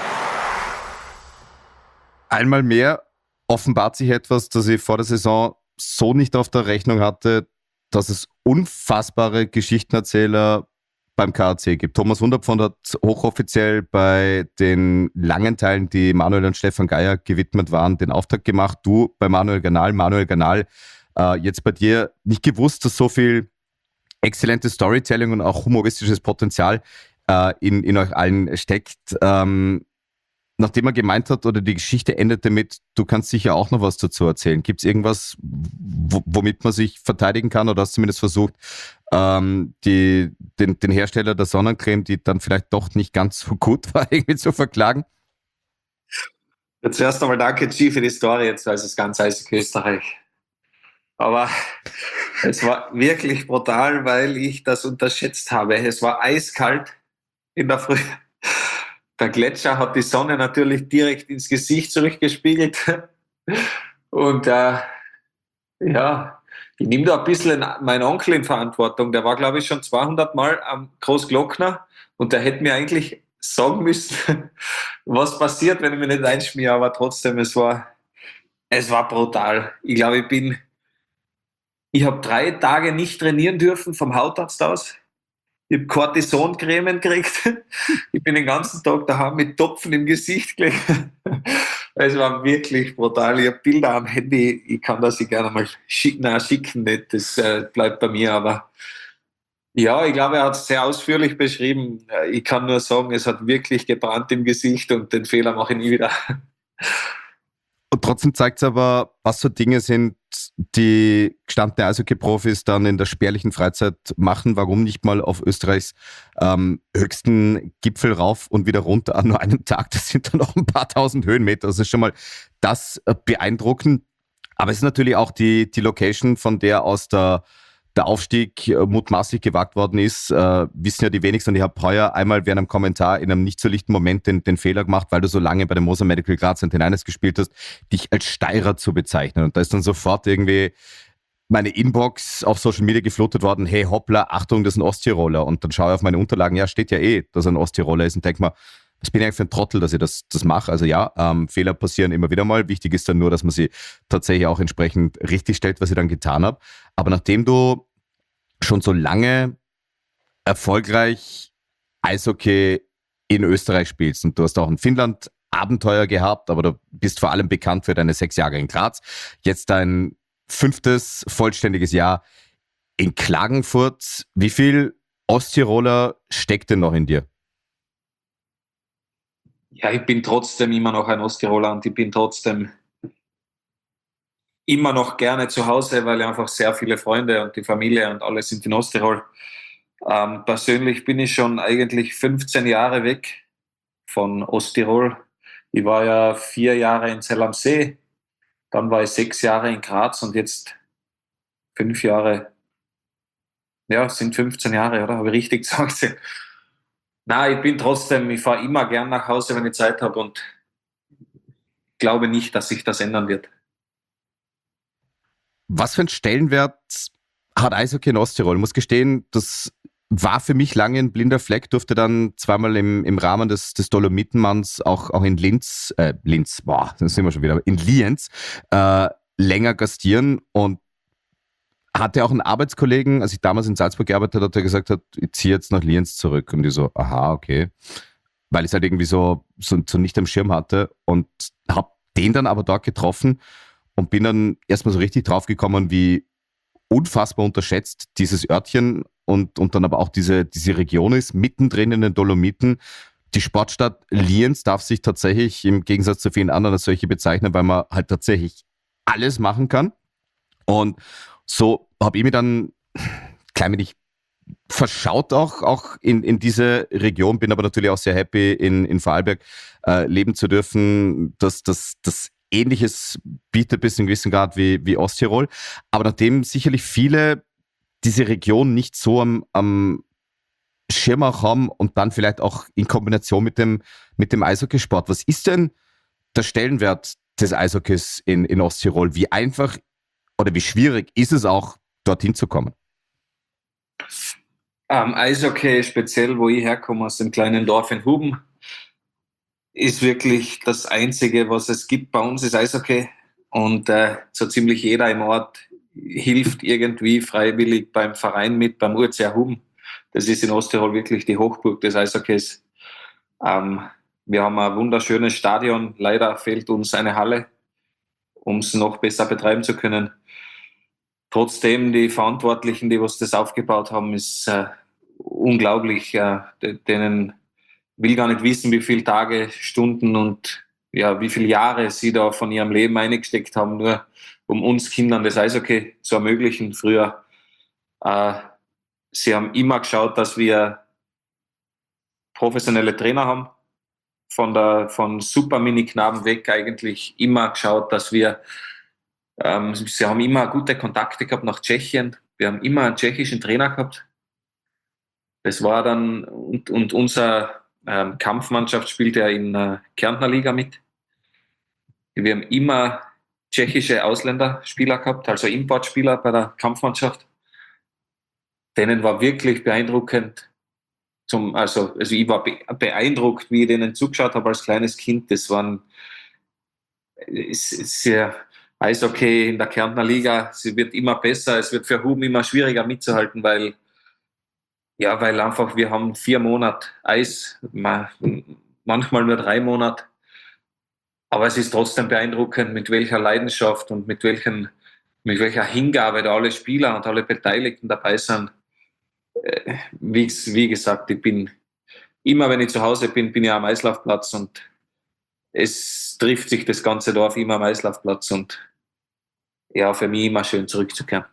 Einmal mehr offenbart sich etwas, das ich vor der Saison so nicht auf der Rechnung hatte, dass es unfassbare Geschichtenerzähler beim KAC gibt. Thomas Hunderpfand hat hochoffiziell bei den langen Teilen, die Manuel und Stefan Geier gewidmet waren, den Auftakt gemacht. Du bei Manuel Ganahl, jetzt bei dir nicht gewusst, dass so viel exzellentes Storytelling und auch humoristisches Potenzial in euch allen steckt. Nachdem er gemeint hat, oder die Geschichte endete mit, du kannst sicher auch noch was dazu erzählen. Gibt es irgendwas, womit man sich verteidigen kann, oder hast du zumindest versucht, den Hersteller der Sonnencreme, die dann vielleicht doch nicht ganz so gut war, irgendwie zu verklagen? Zuerst einmal danke, G, für die Story. Jetzt weiß es ganz Eishockey Österreich. Aber es war wirklich brutal, weil ich das unterschätzt habe. Es war eiskalt in der Früh. Der Gletscher hat die Sonne natürlich direkt ins Gesicht zurückgespiegelt. Und ja, ich nehme da ein bisschen meinen Onkel in Verantwortung. Der war, glaube ich, schon 200 Mal am Großglockner und der hätte mir eigentlich sagen müssen, was passiert, wenn ich mich nicht einschmiere. Aber trotzdem, es war brutal. Ich glaube, ich habe 3 Tage nicht trainieren dürfen vom Hautarzt aus. Ich habe Cortisoncremen gekriegt. Ich bin den ganzen Tag daheim mit Topfen im Gesicht gelegt. Es war wirklich brutal. Ich habe Bilder am Handy. Ich kann das gerne mal schicken. Nicht. Das bleibt bei mir. Aber ja, ich glaube, er hat es sehr ausführlich beschrieben. Ich kann nur sagen, es hat wirklich gebrannt im Gesicht und den Fehler mache ich nie wieder. Und trotzdem zeigt es aber, was so Dinge sind, die gestandene Eishockey-Profis dann in der spärlichen Freizeit machen. Warum nicht mal auf Österreichs höchsten Gipfel rauf und wieder runter an nur einem Tag? Das sind dann noch ein paar tausend Höhenmeter. Das ist schon mal das beeindruckend. Aber es ist natürlich auch die Location, von der aus der Aufstieg mutmaßlich gewagt worden ist, wissen ja die wenigsten. Und ich habe heuer einmal während einem Kommentar in einem nicht so lichten Moment den Fehler gemacht, weil du so lange bei dem Moser Medical Graz St. gespielt hast, dich als Steirer zu bezeichnen. Und da ist dann sofort irgendwie meine Inbox auf Social Media geflutet worden, hey hoppla, Achtung, das ist ein Osttiroler. Und dann schaue ich auf meine Unterlagen, ja, steht ja dass er ein Osttiroler ist und denke mir, was bin ich eigentlich für ein Trottel, dass ich das mache? Also ja, Fehler passieren immer wieder mal. Wichtig ist dann nur, dass man sie tatsächlich auch entsprechend richtig stellt, was ich dann getan habe. Aber nachdem du schon so lange erfolgreich Eishockey in Österreich spielst und du hast auch in Finnland Abenteuer gehabt, aber du bist vor allem bekannt für deine 6 Jahre in Graz. Jetzt dein 5. vollständiges Jahr in Klagenfurt. Wie viel Osttiroler steckt denn noch in dir? Ja, ich bin trotzdem immer noch ein Osttiroler und ich bin trotzdem immer noch gerne zu Hause, weil ich einfach sehr viele Freunde und die Familie und alle sind in Osttirol. Persönlich bin ich schon eigentlich 15 Jahre weg von Osttirol. Ich war ja 4 Jahre in Zell am See, dann war ich 6 Jahre in Graz und jetzt 5 Jahre. Ja, es sind 15 Jahre, oder? Habe ich richtig gesagt? Nein, ich fahre immer gern nach Hause, wenn ich Zeit habe und glaube nicht, dass sich das ändern wird. Was für einen Stellenwert hat Eishockey in Osttirol? Ich muss gestehen, das war für mich lange ein blinder Fleck, durfte dann zweimal im Rahmen des Dolomitenmanns auch in in Lienz länger gastieren und hatte auch einen Arbeitskollegen, als ich damals in Salzburg gearbeitet habe, der gesagt hat, ich ziehe jetzt nach Lienz zurück. Und ich so, aha, okay. Weil ich es halt irgendwie so nicht am Schirm hatte und habe den dann aber dort getroffen und bin dann erstmal so richtig draufgekommen, wie unfassbar unterschätzt dieses Örtchen und dann aber auch diese Region ist, mittendrin in den Dolomiten. Die Sportstadt Lienz darf sich tatsächlich im Gegensatz zu vielen anderen als solche bezeichnen, weil man halt tatsächlich alles machen kann. Und so habe ich mich dann klein wenig verschaut auch in diese Region, bin aber natürlich auch sehr happy, in Vorarlberg leben zu dürfen, dass das Ähnliches bietet bis in gewissem Grad wie Osttirol. Aber nachdem sicherlich viele diese Region nicht so am Schirm auch haben und dann vielleicht auch in Kombination mit dem Eishockeysport. Was ist denn der Stellenwert des Eishockeys in Osttirol? Wie einfach oder wie schwierig ist es auch, dorthin zu kommen? Eishockey, speziell wo ich herkomme, aus dem kleinen Dorf in Huben, ist wirklich das Einzige, was es gibt bei uns, ist Eishockey. Und so ziemlich jeder im Ort hilft irgendwie freiwillig beim Verein mit, beim UCR Huben. Das ist in Osttirol wirklich die Hochburg des Eishockeys. Wir haben ein wunderschönes Stadion. Leider fehlt uns eine Halle, um es noch besser betreiben zu können. Trotzdem, die Verantwortlichen, die was das aufgebaut haben, ist unglaublich. Denen will gar nicht wissen, wie viele Tage, Stunden und ja, wie viele Jahre sie da von ihrem Leben eingesteckt haben, nur um uns Kindern das Eishockey zu ermöglichen. Früher, sie haben immer geschaut, dass wir professionelle Trainer haben, von super Mini-Knaben weg eigentlich immer geschaut, dass wir, sie haben immer gute Kontakte gehabt nach Tschechien. Wir haben immer einen tschechischen Trainer gehabt. Das war dann, und unsere Kampfmannschaft spielt ja in der Kärntner Liga mit. Wir haben immer tschechische Ausländerspieler gehabt, also Importspieler bei der Kampfmannschaft. Denen war wirklich beeindruckend. Also ich war beeindruckt, wie ich denen zugeschaut habe als kleines Kind. Das waren sehr Eishockey in der Kärntner Liga. Sie wird immer besser. Es wird für Huben immer schwieriger mitzuhalten, weil einfach wir haben 4 Monate Eis, manchmal nur 3 Monate. Aber es ist trotzdem beeindruckend, mit welcher Leidenschaft und mit welcher Hingabe da alle Spieler und alle Beteiligten dabei sind. Wie gesagt, ich bin immer, wenn ich zu Hause bin ich am Eislaufplatz und es trifft sich das ganze Dorf immer am Eislaufplatz und ja, für mich immer schön zurückzukehren.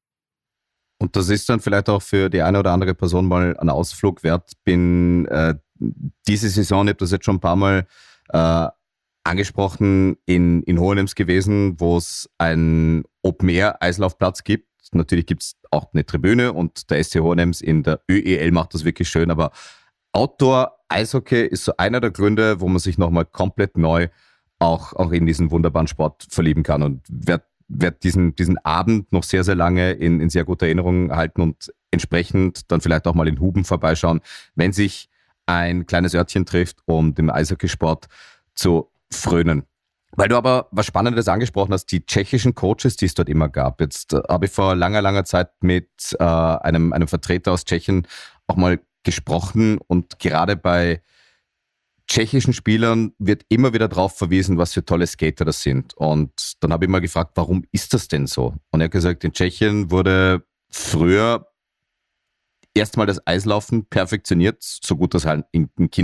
Und das ist dann vielleicht auch für die eine oder andere Person mal ein Ausflug wert. Bin diese Saison, ich habe das jetzt schon ein paar Mal angesprochen, in Hohenems gewesen, wo es einen Open-Air-Eislaufplatz gibt. Natürlich gibt es auch eine Tribüne und der SC Hohenems in der ÖEL macht das wirklich schön, aber Outdoor-Eishockey ist so einer der Gründe, wo man sich nochmal komplett neu auch in diesen wunderbaren Sport verlieben kann und werd diesen Abend noch sehr, sehr lange in sehr guter Erinnerung halten und entsprechend dann vielleicht auch mal in Huben vorbeischauen, wenn sich ein kleines Örtchen trifft, um dem Eishockeysport zu frönen. Weil du aber was Spannendes angesprochen hast, die tschechischen Coaches, die es dort immer gab. Jetzt habe ich vor langer, langer Zeit mit einem Vertreter aus Tschechien auch mal gesprochen und gerade bei tschechischen Spielern wird immer wieder darauf verwiesen, was für tolle Skater das sind. Und dann habe ich mal gefragt, warum ist das denn so? Und er hat gesagt, in Tschechien wurde früher erstmal das Eislaufen perfektioniert, so gut das halt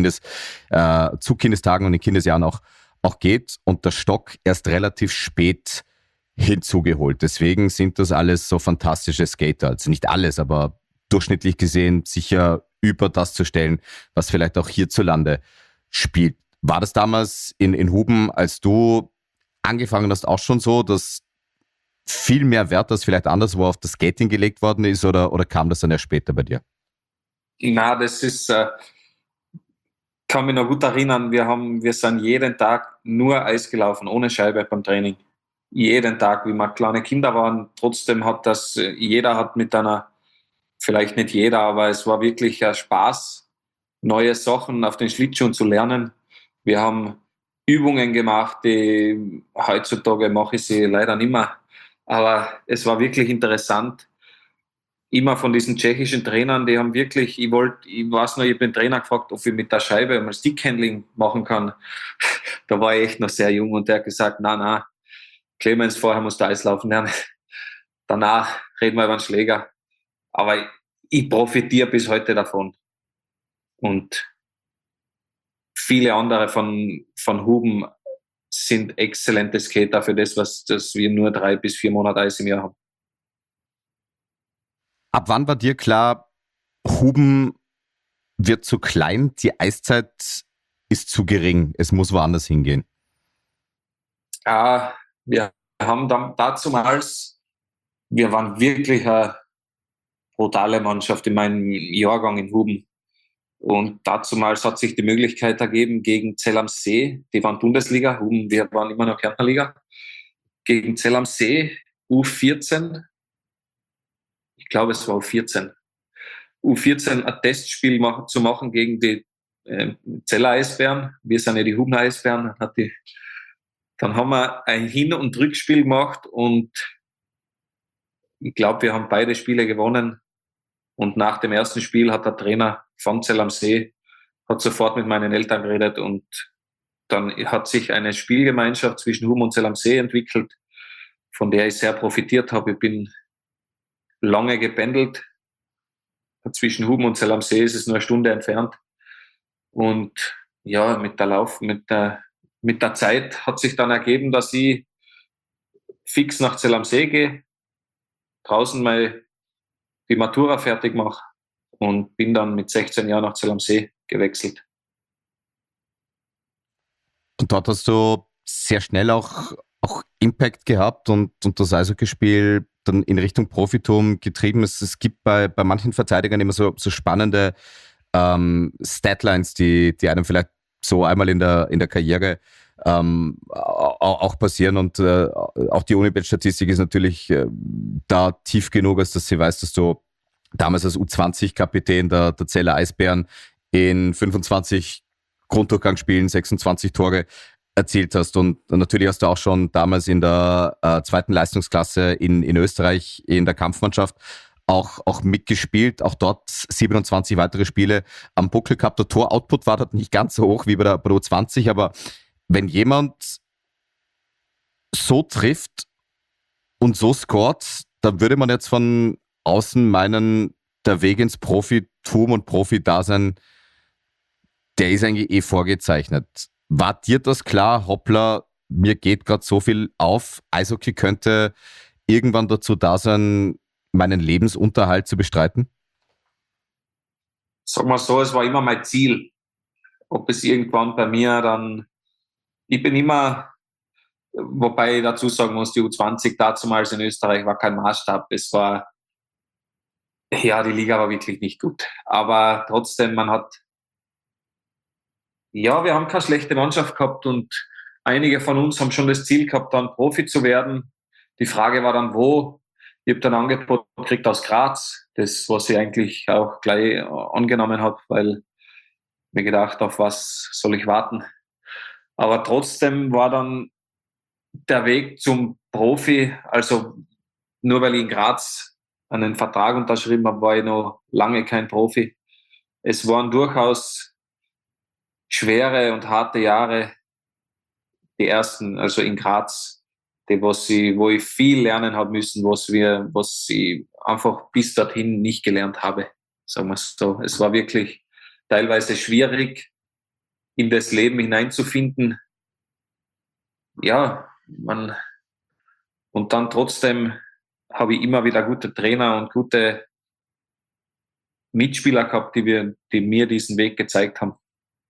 zu Kindestagen und in Kindesjahren auch geht und der Stock erst relativ spät hinzugeholt. Deswegen sind das alles so fantastische Skater. Also nicht alles, aber durchschnittlich gesehen sicher über das zu stellen, was vielleicht auch hierzulande spielt. War das damals in Huben, als du angefangen hast, auch schon so, dass viel mehr Wert als vielleicht anderswo auf das Skating gelegt worden ist oder kam das dann erst später bei dir? Na, das ist, kann mich noch gut erinnern, wir sind jeden Tag nur Eis gelaufen, ohne Scheibe beim Training. Jeden Tag, wie wir kleine Kinder waren. Trotzdem jeder hat mit einer, vielleicht nicht jeder, aber es war wirklich ein Spaß, neue Sachen auf den Schlittschuhen zu lernen. Wir haben Übungen gemacht, die heutzutage mache ich sie leider nicht mehr. Aber es war wirklich interessant. Immer von diesen tschechischen Trainern, die haben wirklich, ich weiß noch, ich habe den Trainer gefragt, ob ich mit der Scheibe mal Stickhandling machen kann. Da war ich echt noch sehr jung und der hat gesagt, na, Clemens, vorher musst du Eislaufen lernen. Danach reden wir über den Schläger. Aber ich profitiere bis heute davon. Und viele andere von Huben sind exzellente Skater für das wir nur 3 bis 4 Monate Eis im Jahr haben. Ab wann war dir klar, Huben wird zu klein, die Eiszeit ist zu gering, es muss woanders hingehen? Wir haben dann dazumals, wir waren wirklich eine brutale Mannschaft in meinem Jahrgang in Huben. Und dazumals hat sich die Möglichkeit ergeben, gegen Zell am See, die waren Bundesliga, Huben, wir waren immer noch Kärntner Liga, gegen Zell am See, U14, ich glaube es war U14 ein Testspiel zu machen gegen die Zeller Eisbären. Wir sind ja die Hubener Eisbären. Dann haben wir ein Hin- und Rückspiel gemacht und ich glaube, wir haben beide Spiele gewonnen. Und nach dem ersten Spiel hat der Trainer von Zell am See hat sofort mit meinen Eltern geredet und dann hat sich eine Spielgemeinschaft zwischen Huben und Zell am See entwickelt, von der ich sehr profitiert habe. Ich bin lange gependelt. Zwischen Huben und Zell am See ist es nur 1 Stunde entfernt. Und ja, mit der Zeit hat sich dann ergeben, dass ich fix nach Zell am See gehe, draußen mal die Matura fertig mache und bin dann mit 16 Jahren nach Zell am See gewechselt. Und dort hast du sehr schnell auch Impact gehabt und das Eishockeyspiel dann in Richtung Profitum getrieben. Es gibt bei manchen Verteidigern immer so spannende Statlines, die einem vielleicht so einmal in der Karriere auch passieren. Und auch die Unibet-Statistik ist natürlich da tief genug, als dass sie weiß, dass du damals als U20-Kapitän der Zeller Eisbären in 25 Grunddurchgangsspielen 26 Tore erzielt hast. Und natürlich hast du auch schon damals in der zweiten Leistungsklasse in Österreich in der Kampfmannschaft auch mitgespielt. Auch dort 27 weitere Spiele am Buckel gehabt. Der Tor-Output war dort nicht ganz so hoch wie bei der U20, aber wenn jemand so trifft und so scoret, dann würde man jetzt von außen meinen, der Weg ins Profitum und Profi-Dasein, der ist eigentlich vorgezeichnet. War dir das klar, hoppla, mir geht gerade so viel auf, Eishockey könnte irgendwann dazu da sein, meinen Lebensunterhalt zu bestreiten? Sag mal so, es war immer mein Ziel. Ob es irgendwann bei mir dann, ich bin immer, wobei ich dazu sagen muss, die U20 damals in Österreich war kein Maßstab. Es war, ja, die Liga war wirklich nicht gut. Aber trotzdem, wir haben keine schlechte Mannschaft gehabt und einige von uns haben schon das Ziel gehabt, dann Profi zu werden. Die Frage war dann, wo? Ich habe dann ein Angebot gekriegt aus Graz, das, was ich eigentlich auch gleich angenommen habe, weil mir gedacht, auf was soll ich warten? Aber trotzdem war dann der Weg zum Profi, also nur weil ich in Graz einen Vertrag unterschrieben habe, war ich noch lange kein Profi. Es waren durchaus schwere und harte Jahre, die ersten, also in Graz, wo ich viel lernen habe müssen, was ich einfach bis dorthin nicht gelernt habe, sagen wir es so. Es war wirklich teilweise schwierig, in das Leben hineinzufinden. Ja, und dann trotzdem habe ich immer wieder gute Trainer und gute Mitspieler gehabt, die mir diesen Weg gezeigt haben.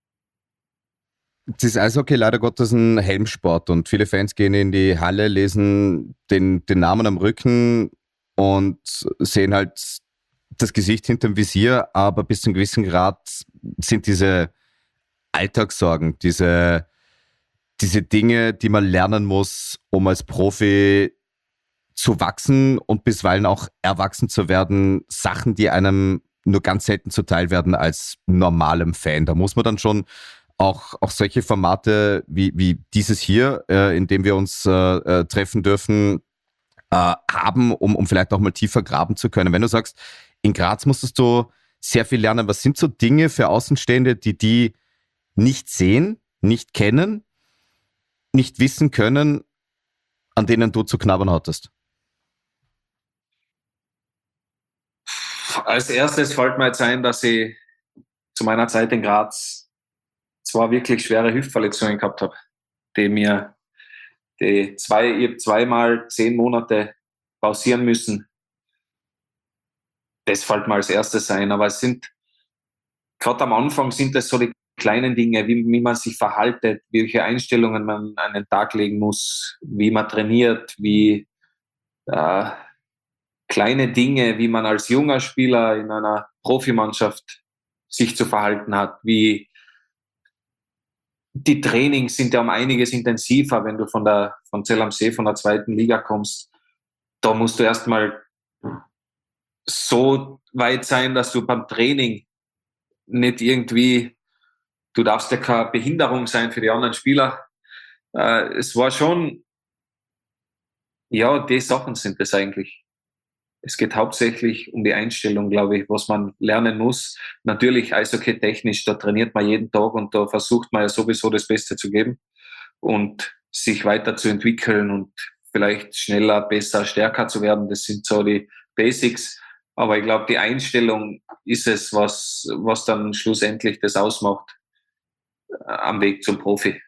Das Eishockey leider Gottes ein Helmsport und viele Fans gehen in die Halle, lesen den Namen am Rücken und sehen halt das Gesicht hinterm Visier, aber bis zu einem gewissen Grad sind diese Alltagssorgen, diese Dinge, die man lernen muss, um als Profi zu wachsen und bisweilen auch erwachsen zu werden, Sachen, die einem nur ganz selten zuteil werden als normalem Fan. Da muss man dann schon auch solche Formate wie dieses hier, in dem wir uns treffen dürfen, haben, um vielleicht auch mal tiefer graben zu können. Wenn du sagst, in Graz musstest du sehr viel lernen, was sind so Dinge für Außenstehende, die nicht sehen, nicht kennen, nicht wissen können, an denen du zu knabbern hattest? Als erstes fällt mir jetzt ein, dass ich zu meiner Zeit in Graz 2 wirklich schwere Hüftverletzungen gehabt habe, ich zweimal 10 Monate pausieren müssen. Das fällt mir als erstes ein. Aber gerade am Anfang sind es so die kleinen Dinge, wie man sich verhaltet, welche Einstellungen man an den Tag legen muss, wie man trainiert, wie kleine Dinge, wie man als junger Spieler in einer Profimannschaft sich zu verhalten hat, wie die Trainings sind ja um einiges intensiver, wenn du von Zell am See, von der 2. Liga kommst. Da musst du erstmal so weit sein, dass du beim Training nicht irgendwie, du darfst ja keine Behinderung sein für die anderen Spieler. Es war schon, ja, die Sachen sind es eigentlich. Es geht hauptsächlich um die Einstellung, glaube ich, was man lernen muss. Natürlich eishockey-technisch, da trainiert man jeden Tag und da versucht man ja sowieso das Beste zu geben und sich weiterzuentwickeln und vielleicht schneller, besser, stärker zu werden. Das sind so die Basics. Aber ich glaube, die Einstellung ist es, was dann schlussendlich das ausmacht am Weg zum Profi.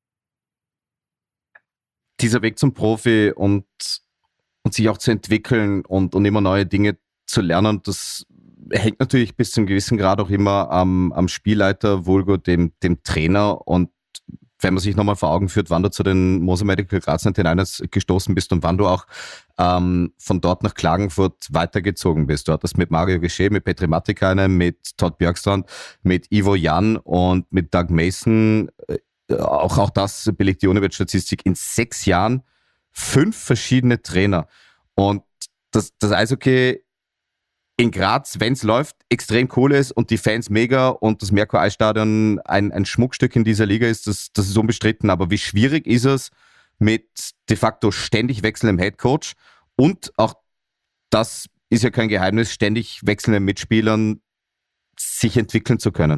Dieser Weg zum Profi und sich auch zu entwickeln und immer neue Dinge zu lernen, das hängt natürlich bis zu einem gewissen Grad auch immer am Spielleiter, vulgo dem Trainer. Und wenn man sich nochmal vor Augen führt, wann du zu den Moser Medical Graz 99ers gestoßen bist und wann du auch von dort nach Klagenfurt weitergezogen bist. Du hattest mit Mario Gesché, mit Petri Matikainen, mit Todd Björkstrand, mit Ivo Jan und mit Doug Mason, auch das belegt die Unibet-Statistik, in 6 Jahren 5 verschiedene Trainer. Und das Eishockey in Graz, wenn es läuft, extrem cool ist und die Fans mega und das Merkur-Eisstadion ein Schmuckstück in dieser Liga ist, das ist unbestritten. Aber wie schwierig ist es mit de facto ständig wechselndem Headcoach und auch, das ist ja kein Geheimnis, ständig wechselnden Mitspielern sich entwickeln zu können?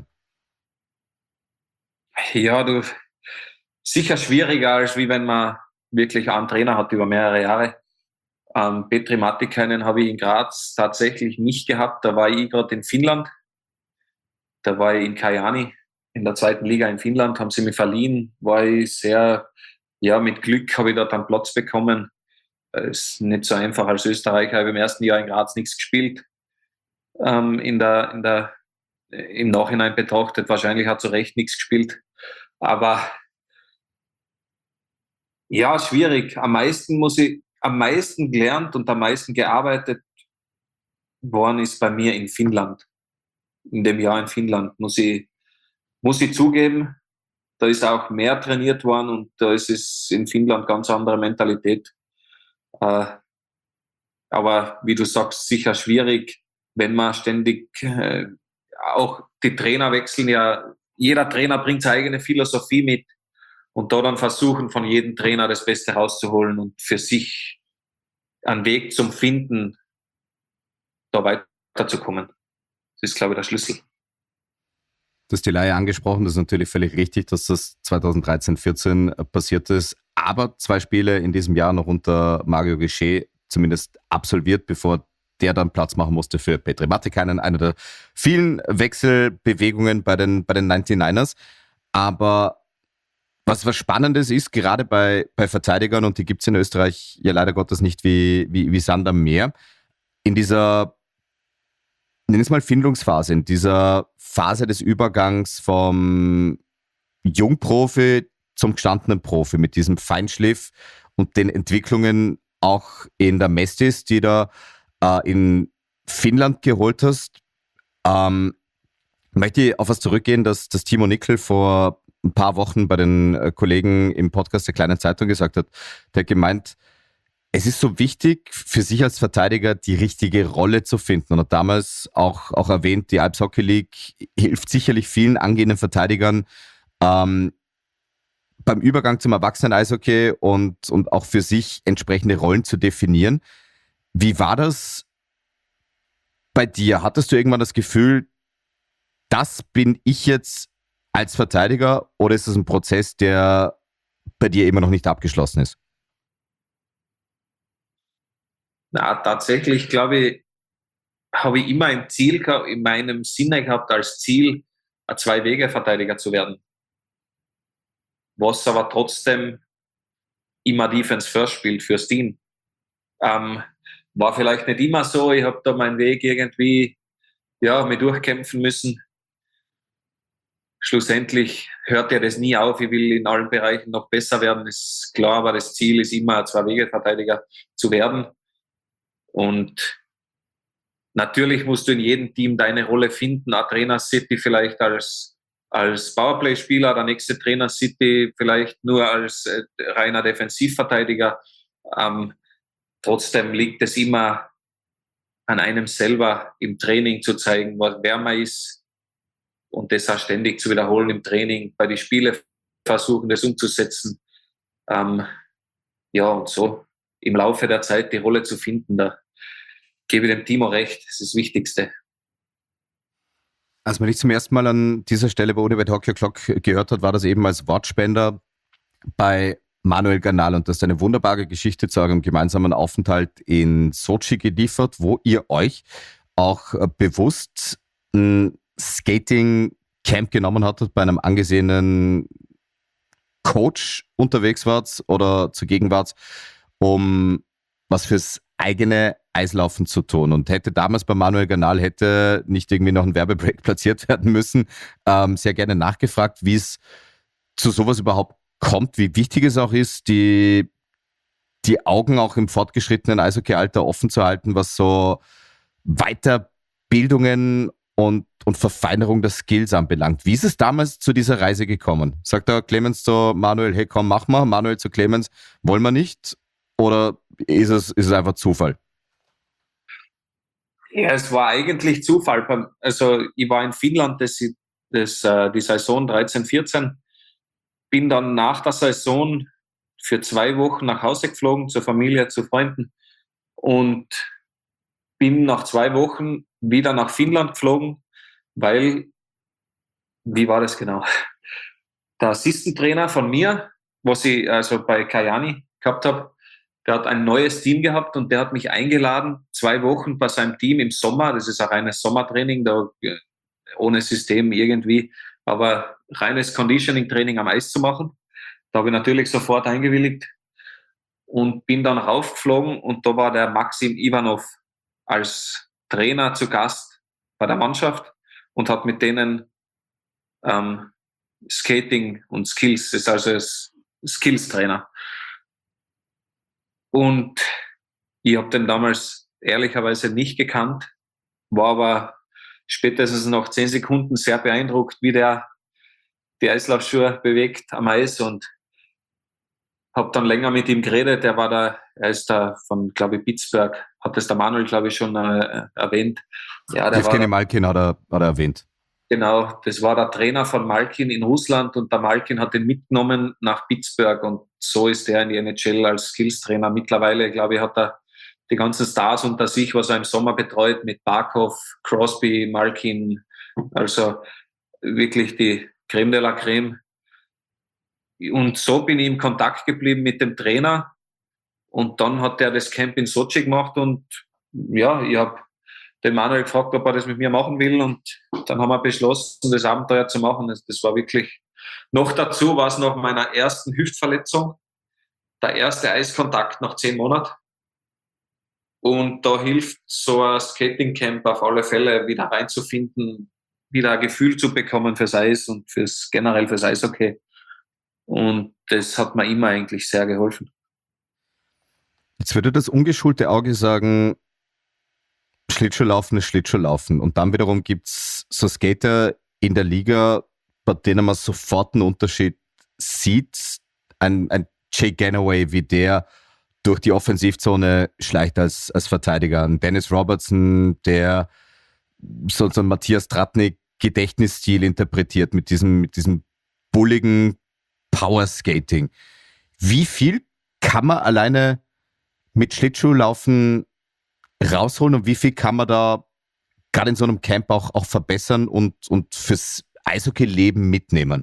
Ja, sicher schwieriger, als wie wenn man wirklich einen Trainer hat über mehrere Jahre. Petri Matikainen habe ich in Graz tatsächlich nicht gehabt. Da war ich gerade in Finnland. Da war ich in Kajaani in der 2. Liga in Finnland. Haben sie mich verliehen. War ich sehr, mit Glück habe ich dort einen Platz bekommen. Ist nicht so einfach als Österreicher. Ich habe im ersten Jahr in Graz nichts gespielt. Im Nachhinein betrachtet, wahrscheinlich hat zu Recht nichts gespielt. Aber ja, schwierig. Am meisten gelernt und am meisten gearbeitet worden ist bei mir in Finnland. In dem Jahr in Finnland, muss ich zugeben. Da ist auch mehr trainiert worden und da ist es in Finnland ganz andere Mentalität. Aber wie du sagst, sicher schwierig, wenn man ständig, auch die Trainer wechseln ja, jeder Trainer bringt seine eigene Philosophie mit. Und da dann versuchen, von jedem Trainer das Beste rauszuholen und für sich einen Weg zum Finden, da weiterzukommen. Das ist, glaube ich, der Schlüssel. Du hast die Leihe angesprochen, das ist natürlich völlig richtig, dass das 2013-14 passiert ist. Aber 2 Spiele in diesem Jahr noch unter Mario Gesché zumindest absolviert, bevor der dann Platz machen musste für Petri Matikainen, einer der vielen Wechselbewegungen bei den 99ers. Aber was Spannendes ist, gerade bei Verteidigern, und die gibt es in Österreich ja leider Gottes nicht wie Sand am Meer, in dieser, nenn es mal Findungsphase, in dieser Phase des Übergangs vom Jungprofi zum gestandenen Profi, mit diesem Feinschliff und den Entwicklungen auch in der Mestis, die da in Finnland geholt hast, möchte ich auf was zurückgehen, dass Timo Nickel vor ein paar Wochen bei den Kollegen im Podcast der Kleinen Zeitung gesagt hat. Der hat gemeint, es ist so wichtig für sich als Verteidiger die richtige Rolle zu finden. Und hat damals auch erwähnt, die Alps Hockey League hilft sicherlich vielen angehenden Verteidigern beim Übergang zum Erwachsenen-Eishockey und auch für sich entsprechende Rollen zu definieren. Wie war das bei dir? Hattest du irgendwann das Gefühl, das bin ich jetzt als Verteidiger, oder ist es ein Prozess, der bei dir immer noch nicht abgeschlossen ist? Na, tatsächlich, glaube ich, habe ich immer ein Ziel in meinem Sinne gehabt, als Ziel, ein 2-Wege-Verteidiger zu werden. Was aber trotzdem immer Defense First spielt fürs Team. War vielleicht nicht immer so. Ich habe da meinen Weg irgendwie mir durchkämpfen müssen. Schlussendlich hört ja das nie auf. Ich will in allen Bereichen noch besser werden, ist klar, aber das Ziel ist immer, ein 2-Wege-Verteidiger zu werden. Und natürlich musst du in jedem Team deine Rolle finden. Ein Trainer sieht dich vielleicht als Powerplay-Spieler, der nächste Trainer sieht dich vielleicht nur als reiner Defensivverteidiger. Trotzdem liegt es immer an einem selber im Training zu zeigen, wer man ist und das auch ständig zu wiederholen im Training, bei den Spielen versuchen, das umzusetzen. Und so im Laufe der Zeit die Rolle zu finden, da gebe ich dem Timo recht, das ist das Wichtigste. Als man dich zum ersten Mal an dieser Stelle bei Unibet Hockey O'Clock gehört hat, war das eben als Wortspender bei Manuel Gernal, und das ist eine wunderbare Geschichte zu eurem gemeinsamen Aufenthalt in Sochi geliefert, wo ihr euch auch bewusst ein Skating-Camp genommen hattet, bei einem angesehenen Coach unterwegs wart oder zugegen wart, um was fürs eigene Eislaufen zu tun. Und hätte damals bei Manuel Gernal nicht irgendwie noch ein Werbebreak platziert werden müssen, sehr gerne nachgefragt, wie es zu sowas überhaupt kommt, wie wichtig es auch ist, die Augen auch im fortgeschrittenen Eishockey-Alter offen zu halten, was so Weiterbildungen und Verfeinerung der Skills anbelangt. Wie ist es damals zu dieser Reise gekommen? Sagt der Clemens zu Manuel, hey komm, mach mal. Manuel zu Clemens, wollen wir nicht? Oder ist es einfach Zufall? Ja, es war eigentlich Zufall. Also ich war in Finnland die Saison 13-14, bin dann nach der Saison für 2 Wochen nach Hause geflogen, zur Familie, zu Freunden, und bin nach 2 Wochen wieder nach Finnland geflogen, weil, wie war das genau? Der Assistentrainer von mir, was ich also bei Kajani gehabt habe, der hat ein neues Team gehabt und der hat mich eingeladen, 2 Wochen bei seinem Team im Sommer, das ist ein reines Sommertraining, da ohne System irgendwie, aber reines Conditioning-Training am Eis zu machen. Da habe ich natürlich sofort eingewilligt und bin dann raufgeflogen, und da war der Maxim Ivanov als Trainer zu Gast bei der Mannschaft und hat mit denen Skating und Skills, das ist also Skills-Trainer. Und ich habe den damals ehrlicherweise nicht gekannt, war aber spätestens nach 10 Sekunden sehr beeindruckt, wie der die Eislaufschuhe bewegt am Eis, und habe dann länger mit ihm geredet. Er ist da von, glaube ich, Pittsburgh, hat das der Manuel, glaube ich, schon erwähnt. Ja, Evgeny Malkin hat er erwähnt. Genau, das war der Trainer von Malkin in Russland, und der Malkin hat ihn mitgenommen nach Pittsburgh, und so ist er in die NHL als Skills-Trainer. Mittlerweile, glaube ich, hat er die ganzen Stars unter sich, was er im Sommer betreut, mit Barkov, Crosby, Malkin, also wirklich die Creme de la Creme. Und so bin ich in Kontakt geblieben mit dem Trainer, und dann hat er das Camp in Sochi gemacht, und ja, ich habe den Manuel gefragt, ob er das mit mir machen will, und dann haben wir beschlossen, das Abenteuer zu machen. Das war wirklich, noch dazu war es nach meiner ersten Hüftverletzung, der erste Eiskontakt nach 10 Monaten, und da hilft so ein Skating-Camp auf alle Fälle, wieder reinzufinden, wieder ein Gefühl zu bekommen fürs Eis und generell fürs Eishockey, und das hat mir immer eigentlich sehr geholfen. Jetzt würde das ungeschulte Auge sagen, Schlittschuhlaufen ist Schlittschuhlaufen. Und dann wiederum gibt es so Skater in der Liga, bei denen man sofort einen Unterschied sieht. Ein Jay Ganaway, wie der durch die Offensivzone schleicht als Verteidiger. Ein Dennis Robertson, der so einen Matthias Tratnik Gedächtnisstil interpretiert mit diesem bulligen Powerskating. Wie viel kann man alleine mit Schlittschuhlaufen rausholen und wie viel kann man da gerade in so einem Camp auch verbessern und fürs Eishockey-Leben mitnehmen?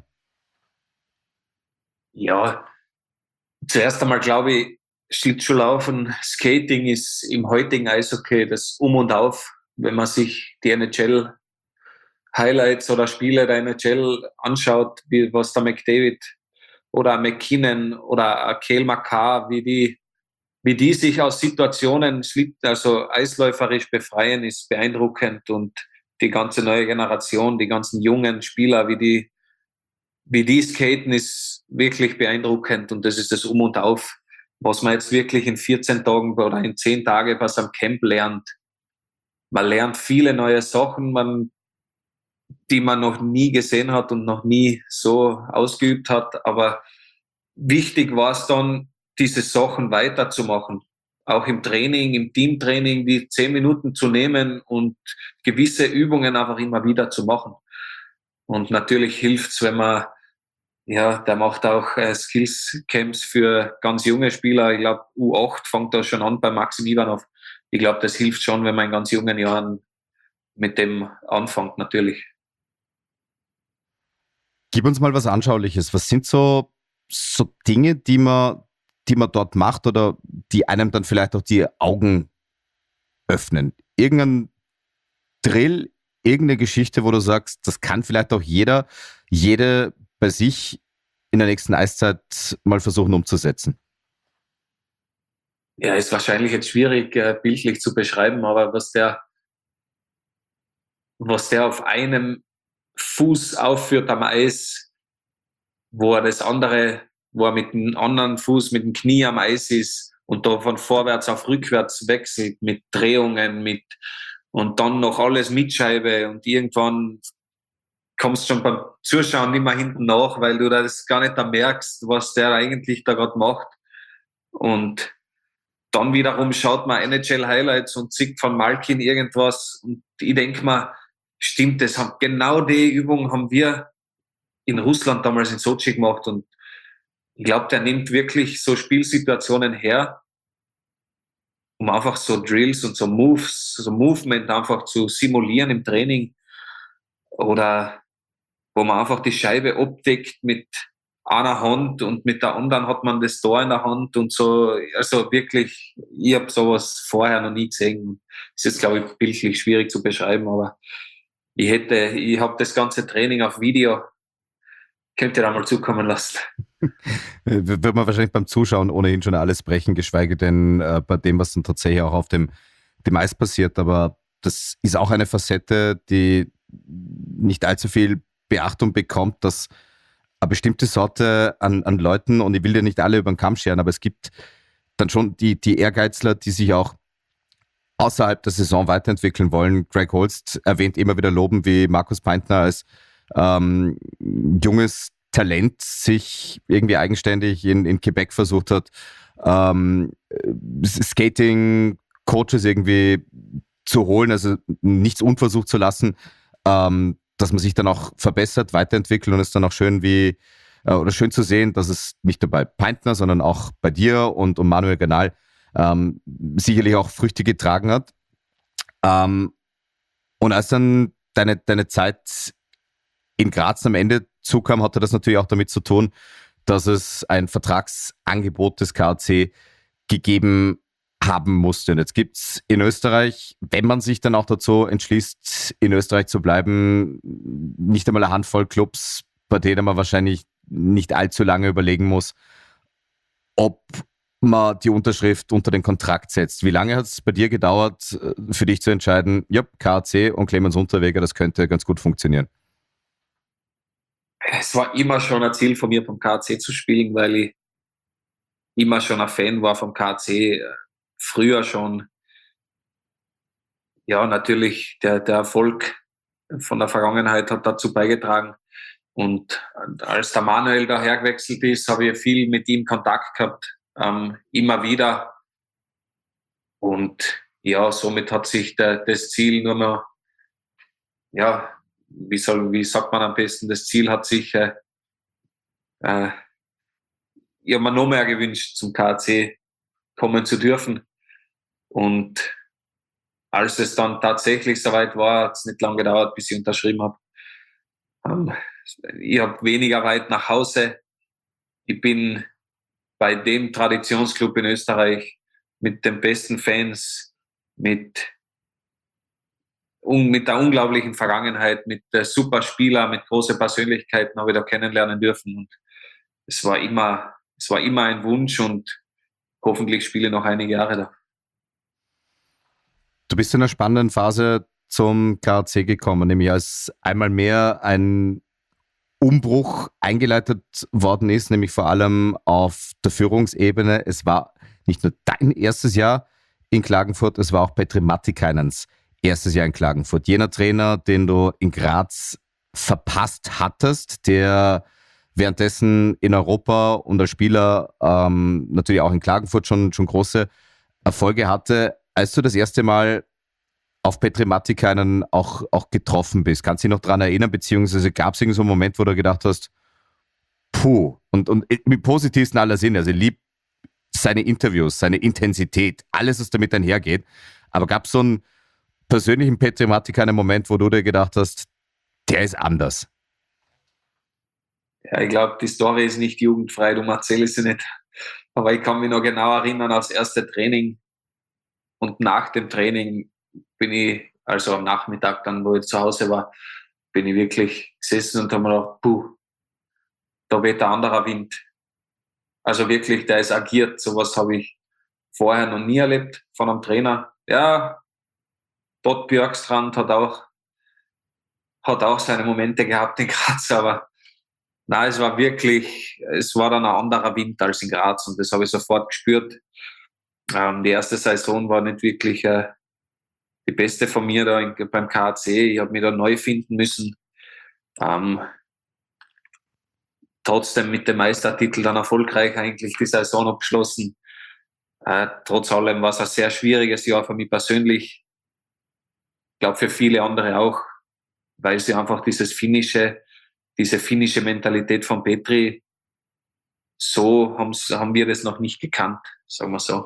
Ja, zuerst einmal glaube ich, Schlittschuhlaufen, Skating ist im heutigen Eishockey das Um und Auf. Wenn man sich die NHL-Highlights oder Spiele der NHL anschaut, wie was der McDavid oder McKinnon oder Cale Makar, wie die sich aus Situationen also eisläuferisch befreien, ist beeindruckend, und die ganze neue Generation, die ganzen jungen Spieler, wie die skaten, ist wirklich beeindruckend, und das ist das Um und Auf, was man jetzt wirklich in 14 Tagen oder in 10 Tagen was am Camp lernt. Man lernt viele neue Sachen, die man noch nie gesehen hat und noch nie so ausgeübt hat, aber wichtig war es dann, diese Sachen weiterzumachen. Auch im Training, im Teamtraining, die 10 Minuten zu nehmen und gewisse Übungen einfach immer wieder zu machen. Und natürlich hilft's, wenn man, ja, der macht auch Skills-Camps für ganz junge Spieler. Ich glaube, U8 fängt da schon an bei Maxim Ivanov. Ich glaube, das hilft schon, wenn man in ganz jungen Jahren mit dem anfängt, natürlich. Gib uns mal was Anschauliches. Was sind so Dinge, die man dort macht oder die einem dann vielleicht auch die Augen öffnen? Irgendein Drill, irgendeine Geschichte, wo du sagst, das kann vielleicht auch jede bei sich in der nächsten Eiszeit mal versuchen umzusetzen? Ja, ist wahrscheinlich jetzt schwierig bildlich zu beschreiben, aber was der auf einem Fuß aufführt am Eis, wo er mit dem anderen Fuß, mit dem Knie am Eis ist und da von vorwärts auf rückwärts wechselt mit Drehungen, und dann noch alles mit Scheibe, und irgendwann kommst schon beim Zuschauen nicht mehr hinten nach, weil du das gar nicht da merkst, was der eigentlich da gerade macht. Und dann wiederum schaut man NHL-Highlights und sieht von Malkin irgendwas, und ich denke mir, stimmt, genau die Übung haben wir in Russland damals in Sochi gemacht, und ich glaube, der nimmt wirklich so Spielsituationen her, um einfach so Drills und so Moves, so Movement einfach zu simulieren im Training, oder wo man einfach die Scheibe abdeckt mit einer Hand und mit der anderen hat man das Tor in der Hand und so. Also wirklich, ich habe sowas vorher noch nie gesehen. Ist jetzt, glaube ich, bildlich schwierig zu beschreiben, aber ich habe das ganze Training auf Video, könnt ihr da mal zukommen lassen. Wird man wahrscheinlich beim Zuschauen ohnehin schon alles brechen, geschweige denn bei dem, was dann tatsächlich auch auf dem Eis passiert. Aber das ist auch eine Facette, die nicht allzu viel Beachtung bekommt, dass eine bestimmte Sorte an Leuten, und ich will dir nicht alle über den Kamm scheren, aber es gibt dann schon die Ehrgeizler, die sich auch außerhalb der Saison weiterentwickeln wollen. Greg Holst erwähnt immer wieder Loben, wie Markus Peintner als junges Talent sich irgendwie eigenständig in Quebec versucht hat, Skating-Coaches irgendwie zu holen, also nichts unversucht zu lassen, dass man sich dann auch verbessert, weiterentwickelt, und es ist dann auch schön schön zu sehen, dass es nicht nur bei Peintner, sondern auch bei dir und Manuel Granal sicherlich auch Früchte getragen hat. Und als dann deine Zeit in Graz am Ende zukam, hatte das natürlich auch damit zu tun, dass es ein Vertragsangebot des KAC gegeben haben musste. Und jetzt gibt es in Österreich, wenn man sich dann auch dazu entschließt, in Österreich zu bleiben, nicht einmal eine Handvoll Clubs, bei denen man wahrscheinlich nicht allzu lange überlegen muss, ob man die Unterschrift unter den Kontrakt setzt. Wie lange hat es bei dir gedauert, für dich zu entscheiden, ja, KAC und Clemens Unterweger, das könnte ganz gut funktionieren? Es war immer schon ein Ziel von mir, vom KAC zu spielen, weil ich immer schon ein Fan war vom KAC. Früher schon. Ja, natürlich, der Erfolg von der Vergangenheit hat dazu beigetragen. Und als der Manuel daher gewechselt ist, habe ich viel mit ihm Kontakt gehabt, immer wieder. Und ja, somit hat sich das Ziel nur noch, ja, wie sagt man am besten, das Ziel hat sich, ich habe mir noch mehr gewünscht, zum KAC kommen zu dürfen. Und als es dann tatsächlich soweit war, hat es nicht lange gedauert, bis ich unterschrieben habe. Ich habe weniger weit nach Hause. Ich bin bei dem Traditionsclub in Österreich mit den besten Fans, mit der unglaublichen Vergangenheit, mit der super Spieler, mit großen Persönlichkeiten habe ich da kennenlernen dürfen. Und es war immer ein Wunsch, und hoffentlich spiele ich noch einige Jahre da. Du bist in einer spannenden Phase zum KAC gekommen, nämlich als einmal mehr ein Umbruch eingeleitet worden ist, nämlich vor allem auf der Führungsebene. Es war nicht nur dein erstes Jahr in Klagenfurt, es war auch Petri Mattikainens erstes Jahr in Klagenfurt. Jener Trainer, den du in Graz verpasst hattest, der währenddessen in Europa und als Spieler natürlich auch in Klagenfurt schon große Erfolge hatte. Als du das erste Mal auf Petri Mattikainen auch getroffen bist, kannst du dich noch daran erinnern, beziehungsweise gab es irgendeinen so einen Moment, wo du gedacht hast, puh, und im positivsten aller Sinne, also ich liebe seine Interviews, seine Intensität, alles, was damit einhergeht, aber gab es so einen persönlichen Petri Mattikainen Moment, wo du dir gedacht hast, der ist anders? Ja, ich glaube, die Story ist nicht jugendfrei, du erzählst sie nicht. Aber ich kann mich noch genau erinnern, als erste Training und nach dem Training bin ich, also am Nachmittag dann, wo ich zu Hause war, bin ich wirklich gesessen und habe mir gedacht, puh, da weht ein anderer Wind. Also wirklich, der ist agiert. Sowas habe ich vorher noch nie erlebt von einem Trainer. Ja, Todd Björkstrand hat auch seine Momente gehabt in Graz, aber Nein, es war dann ein anderer Wind als in Graz und das habe ich sofort gespürt. Die erste Saison war nicht wirklich die beste von mir da beim KAC. Ich habe mich da neu finden müssen. Trotzdem mit dem Meistertitel dann erfolgreich eigentlich die Saison abgeschlossen. Trotz allem war es ein sehr schwieriges Jahr für mich persönlich. Ich glaube für viele andere auch, weil sie einfach diese finnische Mentalität von Petri, so haben wir das noch nicht gekannt, sagen wir so.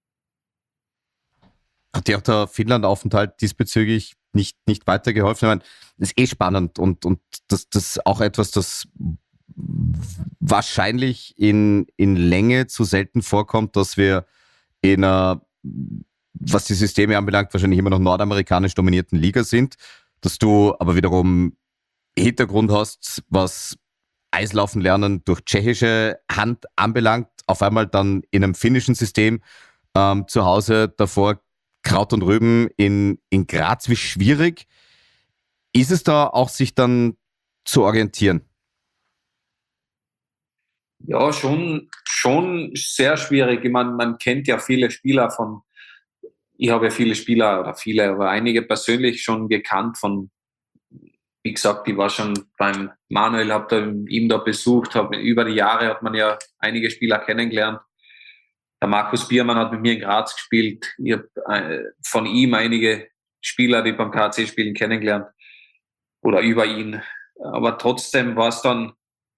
Hat dir auch der Finnland-Aufenthalt diesbezüglich nicht weitergeholfen? Ich meine, das ist spannend und das ist auch etwas, das wahrscheinlich in Länge zu selten vorkommt, dass wir in einer, was die Systeme anbelangt, wahrscheinlich immer noch nordamerikanisch dominierten Liga sind, dass du aber wiederum Hintergrund hast, was Eislaufen lernen durch tschechische Hand anbelangt, auf einmal dann in einem finnischen System zu Hause davor Kraut und Rüben in Graz. Wie schwierig ist es da auch, sich dann zu orientieren? Ja, schon sehr schwierig. Ich meine, man kennt ja viele Spieler ich habe ja aber einige persönlich schon gekannt wie gesagt, ich war schon beim Manuel, habe ihn da besucht, über die Jahre hat man ja einige Spieler kennengelernt. Der Markus Biermann hat mit mir in Graz gespielt. Ich habe von ihm einige Spieler, die beim KAC spielen, kennengelernt oder über ihn. Aber trotzdem war es dann,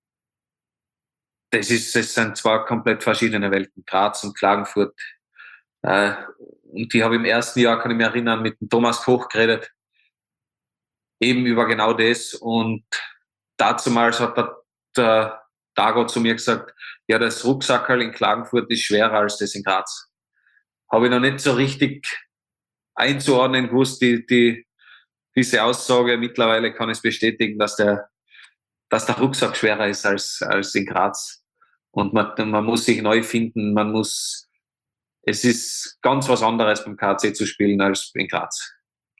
es sind zwei komplett verschiedene Welten, Graz und Klagenfurt. Und ich habe im ersten Jahr, kann ich mich erinnern, mit dem Thomas Koch geredet, eben über genau das. Und dazumals hat der Dago zu mir gesagt, ja, das Rucksackerl in Klagenfurt ist schwerer als das in Graz. Habe ich noch nicht so richtig einzuordnen gewusst, diese Aussage. Mittlerweile kann ich es bestätigen, dass der Rucksack schwerer ist als in Graz. Und man muss sich neu finden, es ist ganz was anderes beim KAC zu spielen als in Graz.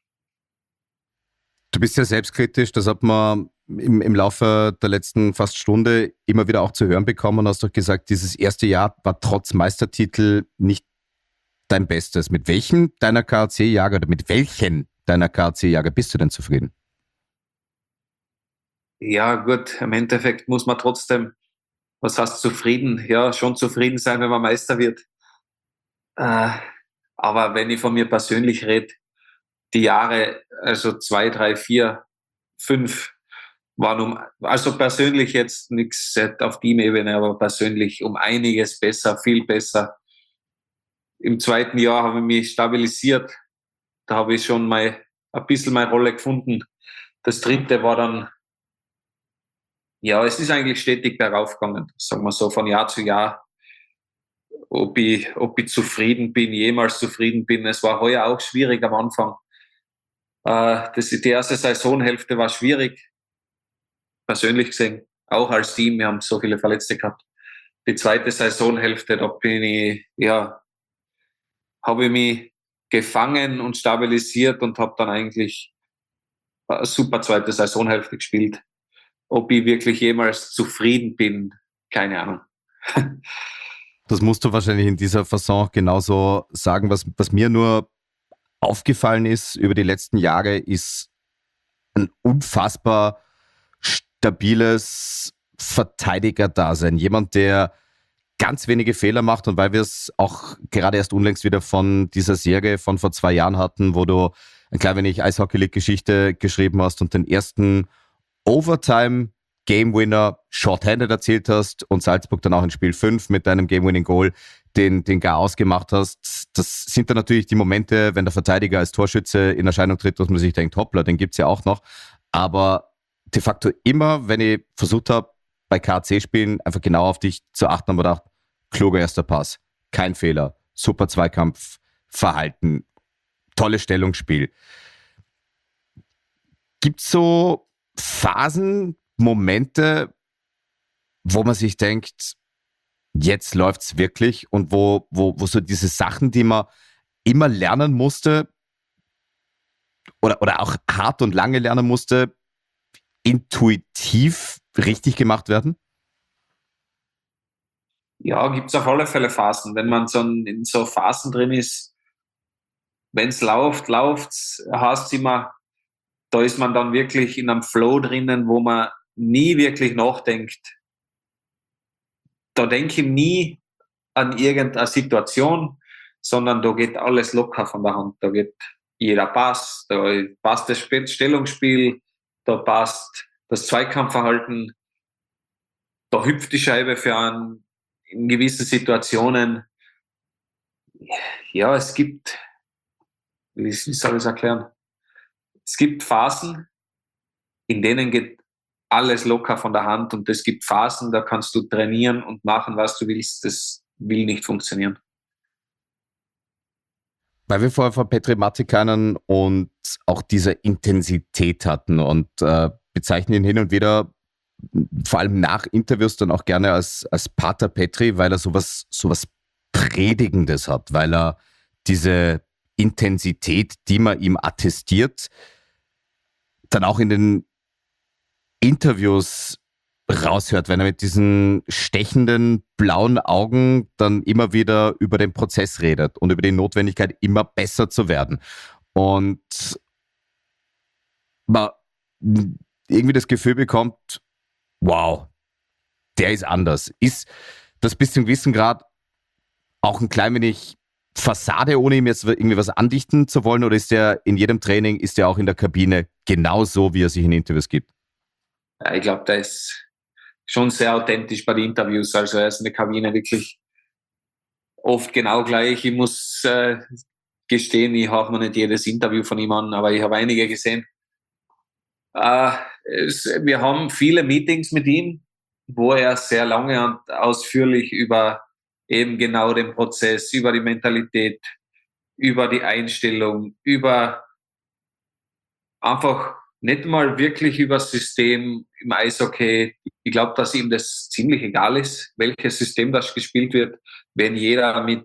Du bist ja selbstkritisch, das hat man im Laufe der letzten fast Stunde immer wieder auch zu hören bekommen. Hast doch gesagt, dieses erste Jahr war trotz Meistertitel nicht dein Bestes. Mit welchen deiner KAC-Jager oder mit welchen deiner KAC-Jager bist du denn zufrieden? Ja gut, im Endeffekt muss man trotzdem, was heißt zufrieden? Ja, schon zufrieden sein, wenn man Meister wird. Aber wenn ich von mir persönlich rede, die Jahre, also 2, 3, 4, 5 waren also persönlich jetzt nichts auf Teamebene, aber persönlich um einiges besser, viel besser. Im zweiten Jahr habe ich mich stabilisiert. Da habe ich schon ein bisschen meine Rolle gefunden. Das dritte war dann, ja, es ist eigentlich stetig bergauf gegangen, sagen wir so, von Jahr zu Jahr. Ob ich zufrieden bin, jemals zufrieden bin. Es war heuer auch schwierig am Anfang. Die erste Saisonhälfte war schwierig, persönlich gesehen, auch als Team. Wir haben so viele Verletzte gehabt. Die zweite Saisonhälfte, da habe ich mich gefangen und stabilisiert und habe dann eigentlich eine super zweite Saisonhälfte gespielt. Ob ich wirklich jemals zufrieden bin, keine Ahnung. Das musst du wahrscheinlich in dieser Fasson genauso sagen. Was mir nur aufgefallen ist über die letzten Jahre, ist ein unfassbar stabiles Verteidiger-Dasein. Jemand, der ganz wenige Fehler macht, und weil wir es auch gerade erst unlängst wieder von dieser Serie von vor 2 Jahren hatten, wo du ein klein wenig Eishockey-League-Geschichte geschrieben hast und den ersten Overtime Game-Winner shorthanded erzielt hast und Salzburg dann auch in Spiel 5 mit deinem Game-Winning-Goal den gar ausgemacht hast. Das sind dann natürlich die Momente, wenn der Verteidiger als Torschütze in Erscheinung tritt, dass man sich denkt, hoppla, den gibt's ja auch noch. Aber de facto immer, wenn ich versucht habe, bei KAC-Spielen einfach genau auf dich zu achten, haben wir gedacht, kluger erster Pass, kein Fehler, super Zweikampfverhalten, tolles Stellungsspiel. Gibt's so Phasen, Momente, wo man sich denkt, jetzt läuft's wirklich, und wo so diese Sachen, die man immer lernen musste oder auch hart und lange lernen musste, intuitiv richtig gemacht werden? Ja, gibt es auf alle Fälle Phasen. Wenn man in so Phasen drin ist, wenn es läuft, heißt es immer, da ist man dann wirklich in einem Flow drinnen, wo man nie wirklich nachdenkt. Da denke ich nie an irgendeine Situation, sondern da geht alles locker von der Hand. Da geht jeder Pass, da passt das Stellungsspiel, da passt das Zweikampfverhalten, da hüpft die Scheibe für einen in gewissen Situationen. Ja, es gibt, wie soll ich es erklären? Es gibt Phasen, in denen geht alles locker von der Hand, und es gibt Phasen, da kannst du trainieren und machen, was du willst. Das will nicht funktionieren. Weil wir vorher von Petri Matikainen und auch diese Intensität hatten und bezeichnen ihn hin und wieder, vor allem nach Interviews, dann auch gerne als Pater Petri, weil er sowas Predigendes hat, weil er diese Intensität, die man ihm attestiert, dann auch in den Interviews raushört, wenn er mit diesen stechenden blauen Augen dann immer wieder über den Prozess redet und über die Notwendigkeit, immer besser zu werden. Und man irgendwie das Gefühl bekommt, wow, der ist anders. Ist das bis zum gewissen Grad auch ein klein wenig Fassade, ohne ihm jetzt irgendwie was andichten zu wollen, oder ist der in jedem Training, ist der auch in der Kabine genauso, wie er sich in Interviews gibt? Ja, ich glaube, der ist schon sehr authentisch bei den Interviews. Also er ist in der Kabine wirklich oft genau gleich. Ich muss gestehen, ich habe mir nicht jedes Interview von ihm an, aber ich habe einige gesehen. Wir haben viele Meetings mit ihm, wo er sehr lange und ausführlich über eben genau den Prozess, über die Mentalität, über die Einstellung, über einfach nicht mal wirklich über das System im Eishockey. Ich glaube, dass ihm das ziemlich egal ist, welches System das gespielt wird, wenn jeder mit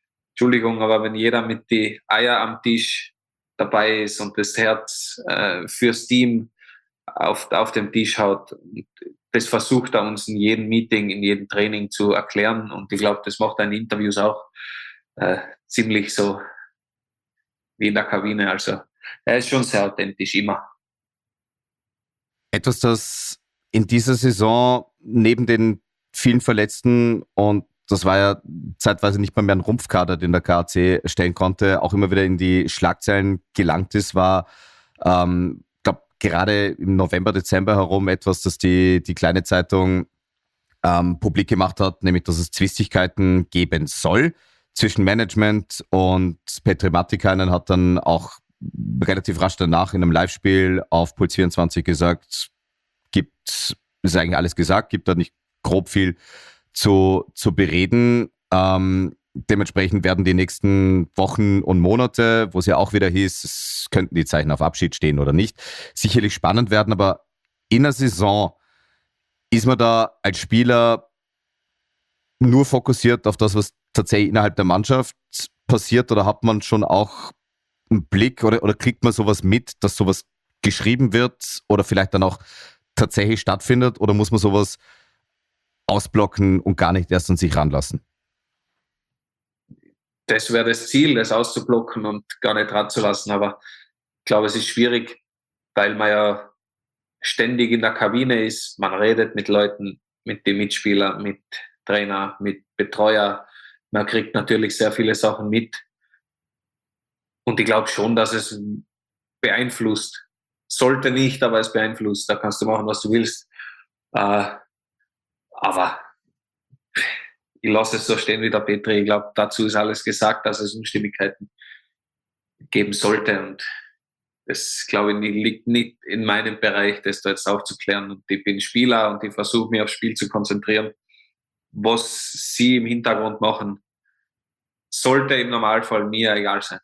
die Eier am Tisch dabei ist und das Herz fürs Team auf dem Tisch hat. Und das versucht er uns in jedem Meeting, in jedem Training zu erklären. Und ich glaube, das macht er in Interviews auch ziemlich so wie in der Kabine. Also er ist schon sehr authentisch, immer. Etwas, das in dieser Saison neben den vielen Verletzten, und das war ja zeitweise nicht mal mehr ein Rumpfkader, den der KAC stellen konnte, auch immer wieder in die Schlagzeilen gelangt ist, war, glaube gerade im November, Dezember herum etwas, das die kleine Zeitung publik gemacht hat, nämlich, dass es Zwistigkeiten geben soll zwischen Management und Petri Matikainen. Hat dann auch relativ rasch danach in einem Live-Spiel auf Puls 24 gesagt, ist eigentlich alles gesagt, gibt da nicht grob viel zu bereden. Dementsprechend werden die nächsten Wochen und Monate, wo es ja auch wieder hieß, es könnten die Zeichen auf Abschied stehen oder nicht, sicherlich spannend werden, aber in der Saison ist man da als Spieler nur fokussiert auf das, was tatsächlich innerhalb der Mannschaft passiert, oder hat man schon auch einen Blick oder kriegt man sowas mit, dass sowas geschrieben wird oder vielleicht dann auch tatsächlich stattfindet, oder muss man sowas ausblocken und gar nicht erst an sich ranlassen? Das wäre das Ziel, das auszublocken und gar nicht ranzulassen, aber ich glaube, es ist schwierig, weil man ja ständig in der Kabine ist, man redet mit Leuten, mit den Mitspielern, mit Trainer, mit Betreuer, man kriegt natürlich sehr viele Sachen mit, und ich glaube schon, dass es beeinflusst. Sollte nicht, aber es beeinflusst. Da kannst du machen, was du willst. Aber ich lasse es so stehen wie der Petri. Ich glaube, dazu ist alles gesagt, dass es Unstimmigkeiten geben sollte. Und das, glaube ich, liegt nicht in meinem Bereich, das da jetzt aufzuklären. Und ich bin Spieler und ich versuche, mich aufs Spiel zu konzentrieren. Was sie im Hintergrund machen, sollte im Normalfall mir egal sein.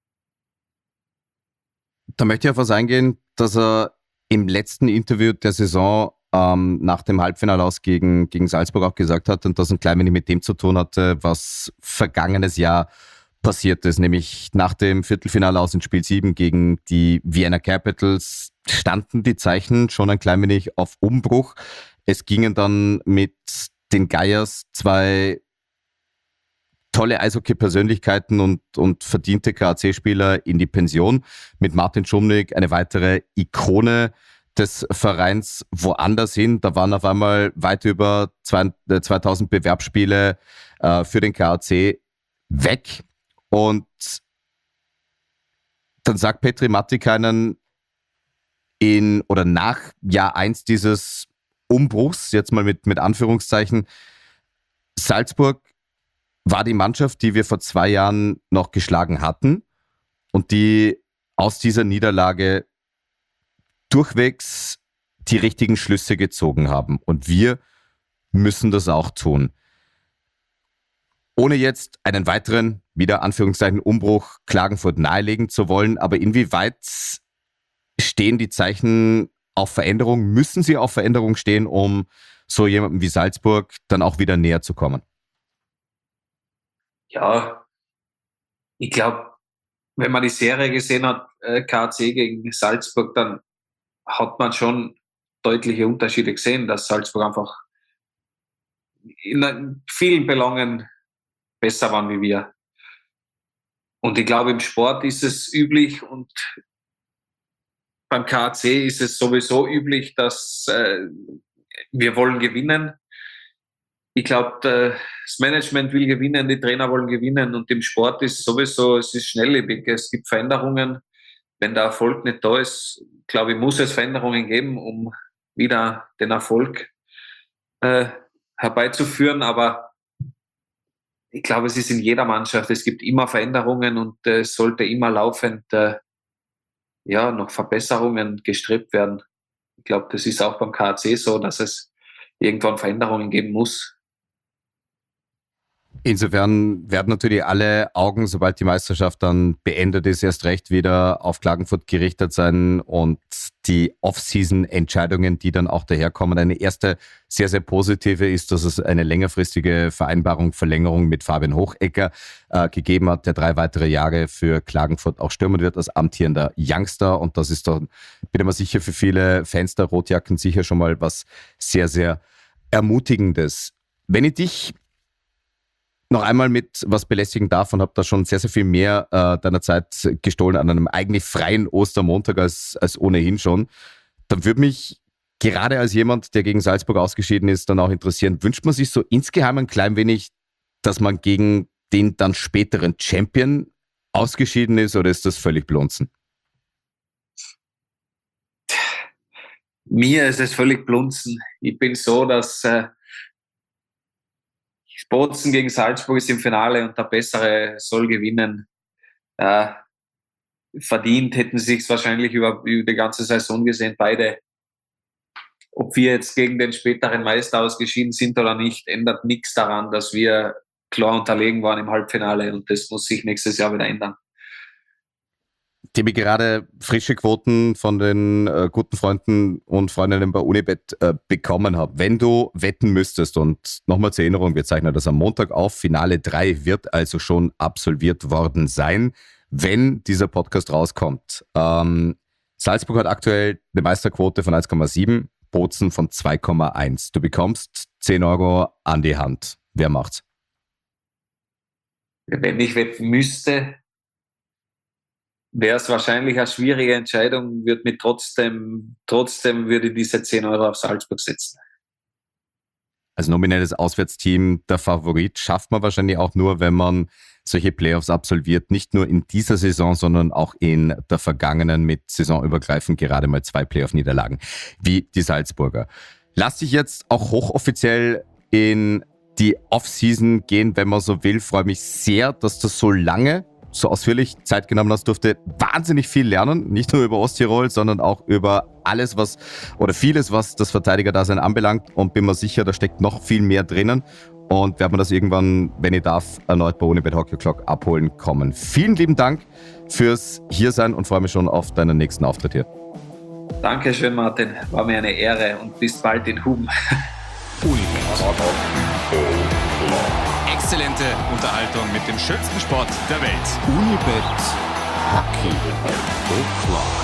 Da möchte ich auf was eingehen, dass er im letzten Interview der Saison nach dem Halbfinale aus gegen Salzburg auch gesagt hat, und das ein klein wenig mit dem zu tun hatte, was vergangenes Jahr passiert ist, nämlich nach dem Viertelfinale aus in Spiel 7 gegen die Vienna Capitals standen die Zeichen schon ein klein wenig auf Umbruch. Es gingen dann mit den Geiers 2 tolle Eishockey-Persönlichkeiten und verdiente KAC-Spieler in die Pension. Mit Martin Schumnick eine weitere Ikone des Vereins woanders hin. Da waren auf einmal weit über 2000 Bewerbsspiele für den KAC weg. Und dann sagt Petri Matikainen nach Jahr 1 dieses Umbruchs, jetzt mal mit Anführungszeichen, Salzburg war die Mannschaft, die wir vor 2 Jahren noch geschlagen hatten und die aus dieser Niederlage durchwegs die richtigen Schlüsse gezogen haben. Und wir müssen das auch tun. Ohne jetzt einen weiteren, wieder Anführungszeichen, Umbruch Klagenfurt nahelegen zu wollen, aber inwieweit stehen die Zeichen auf Veränderung? Müssen sie auf Veränderung stehen, um so jemandem wie Salzburg dann auch wieder näher zu kommen? Ja, ich glaube, wenn man die Serie gesehen hat, KAC gegen Salzburg, dann hat man schon deutliche Unterschiede gesehen, dass Salzburg einfach in vielen Belangen besser waren wie wir. Und ich glaube, im Sport ist es üblich und beim KAC ist es sowieso üblich, dass wir wollen gewinnen. Ich glaube, das Management will gewinnen, die Trainer wollen gewinnen und im Sport ist sowieso, es ist schnelllebig, es gibt Veränderungen. Wenn der Erfolg nicht da ist, glaube ich, muss es Veränderungen geben, um wieder den Erfolg herbeizuführen. Aber ich glaube, es ist in jeder Mannschaft, es gibt immer Veränderungen und es sollte immer laufend noch Verbesserungen gestrebt werden. Ich glaube, das ist auch beim KAC so, dass es irgendwann Veränderungen geben muss. Insofern werden natürlich alle Augen, sobald die Meisterschaft dann beendet ist, erst recht wieder auf Klagenfurt gerichtet sein und die Off-Season-Entscheidungen, die dann auch daherkommen. Eine erste sehr, sehr positive ist, dass es eine längerfristige Verlängerung mit Fabian Hochecker gegeben hat, der 3 weitere Jahre für Klagenfurt auch stürmen wird als amtierender Youngster. Und das ist dann, bin ich mir sicher, für viele Fans der Rotjacken sicher schon mal was sehr, sehr Ermutigendes. Wenn ich dich noch einmal mit was belästigen darf und habe da schon sehr, sehr viel mehr deiner Zeit gestohlen an einem eigentlich freien Ostermontag als ohnehin schon, dann würde mich gerade als jemand, der gegen Salzburg ausgeschieden ist, dann auch interessieren, wünscht man sich so insgeheim ein klein wenig, dass man gegen den dann späteren Champion ausgeschieden ist oder ist das völlig blunzen? Mir ist es völlig blunzen. Ich bin so, dass Bozen gegen Salzburg ist im Finale und der Bessere soll gewinnen. Verdient hätten sie es wahrscheinlich über die ganze Saison gesehen, beide. Ob wir jetzt gegen den späteren Meister ausgeschieden sind oder nicht, ändert nichts daran, dass wir klar unterlegen waren im Halbfinale und das muss sich nächstes Jahr wieder ändern. Die ich gerade frische Quoten von den guten Freunden und Freundinnen bei Unibet bekommen habe. Wenn du wetten müsstest, und nochmal zur Erinnerung, wir zeichnen das am Montag auf, Finale 3 wird also schon absolviert worden sein, wenn dieser Podcast rauskommt. Salzburg hat aktuell eine Meisterquote von 1,7, Bozen von 2,1. Du bekommst 10 Euro an die Hand. Wer macht's? Wenn ich wetten müsste, wäre es wahrscheinlich eine schwierige Entscheidung, würde mich trotzdem würde ich diese 10 Euro auf Salzburg setzen. Als nominelles Auswärtsteam der Favorit schafft man wahrscheinlich auch nur, wenn man solche Playoffs absolviert, nicht nur in dieser Saison, sondern auch in der vergangenen mit saisonübergreifend gerade mal 2 Playoff-Niederlagen, wie die Salzburger. Lass dich jetzt auch hochoffiziell in die Off-Season gehen, wenn man so will. Freue mich sehr, dass du so lange, so ausführlich Zeit genommen hast, durfte wahnsinnig viel lernen, nicht nur über Osttirol, sondern auch über alles, vieles, was das Verteidigerdasein anbelangt, und bin mir sicher, da steckt noch viel mehr drinnen und werden wir das irgendwann, wenn ich darf, erneut bei Unibet Hockey O'Clock abholen kommen. Vielen lieben Dank fürs Hiersein und freue mich schon auf deinen nächsten Auftritt hier. Dankeschön, Martin, war mir eine Ehre und bis bald in Huben. Exzellente Unterhaltung mit dem schönsten Sport der Welt. Unibet Hockey O'Clock.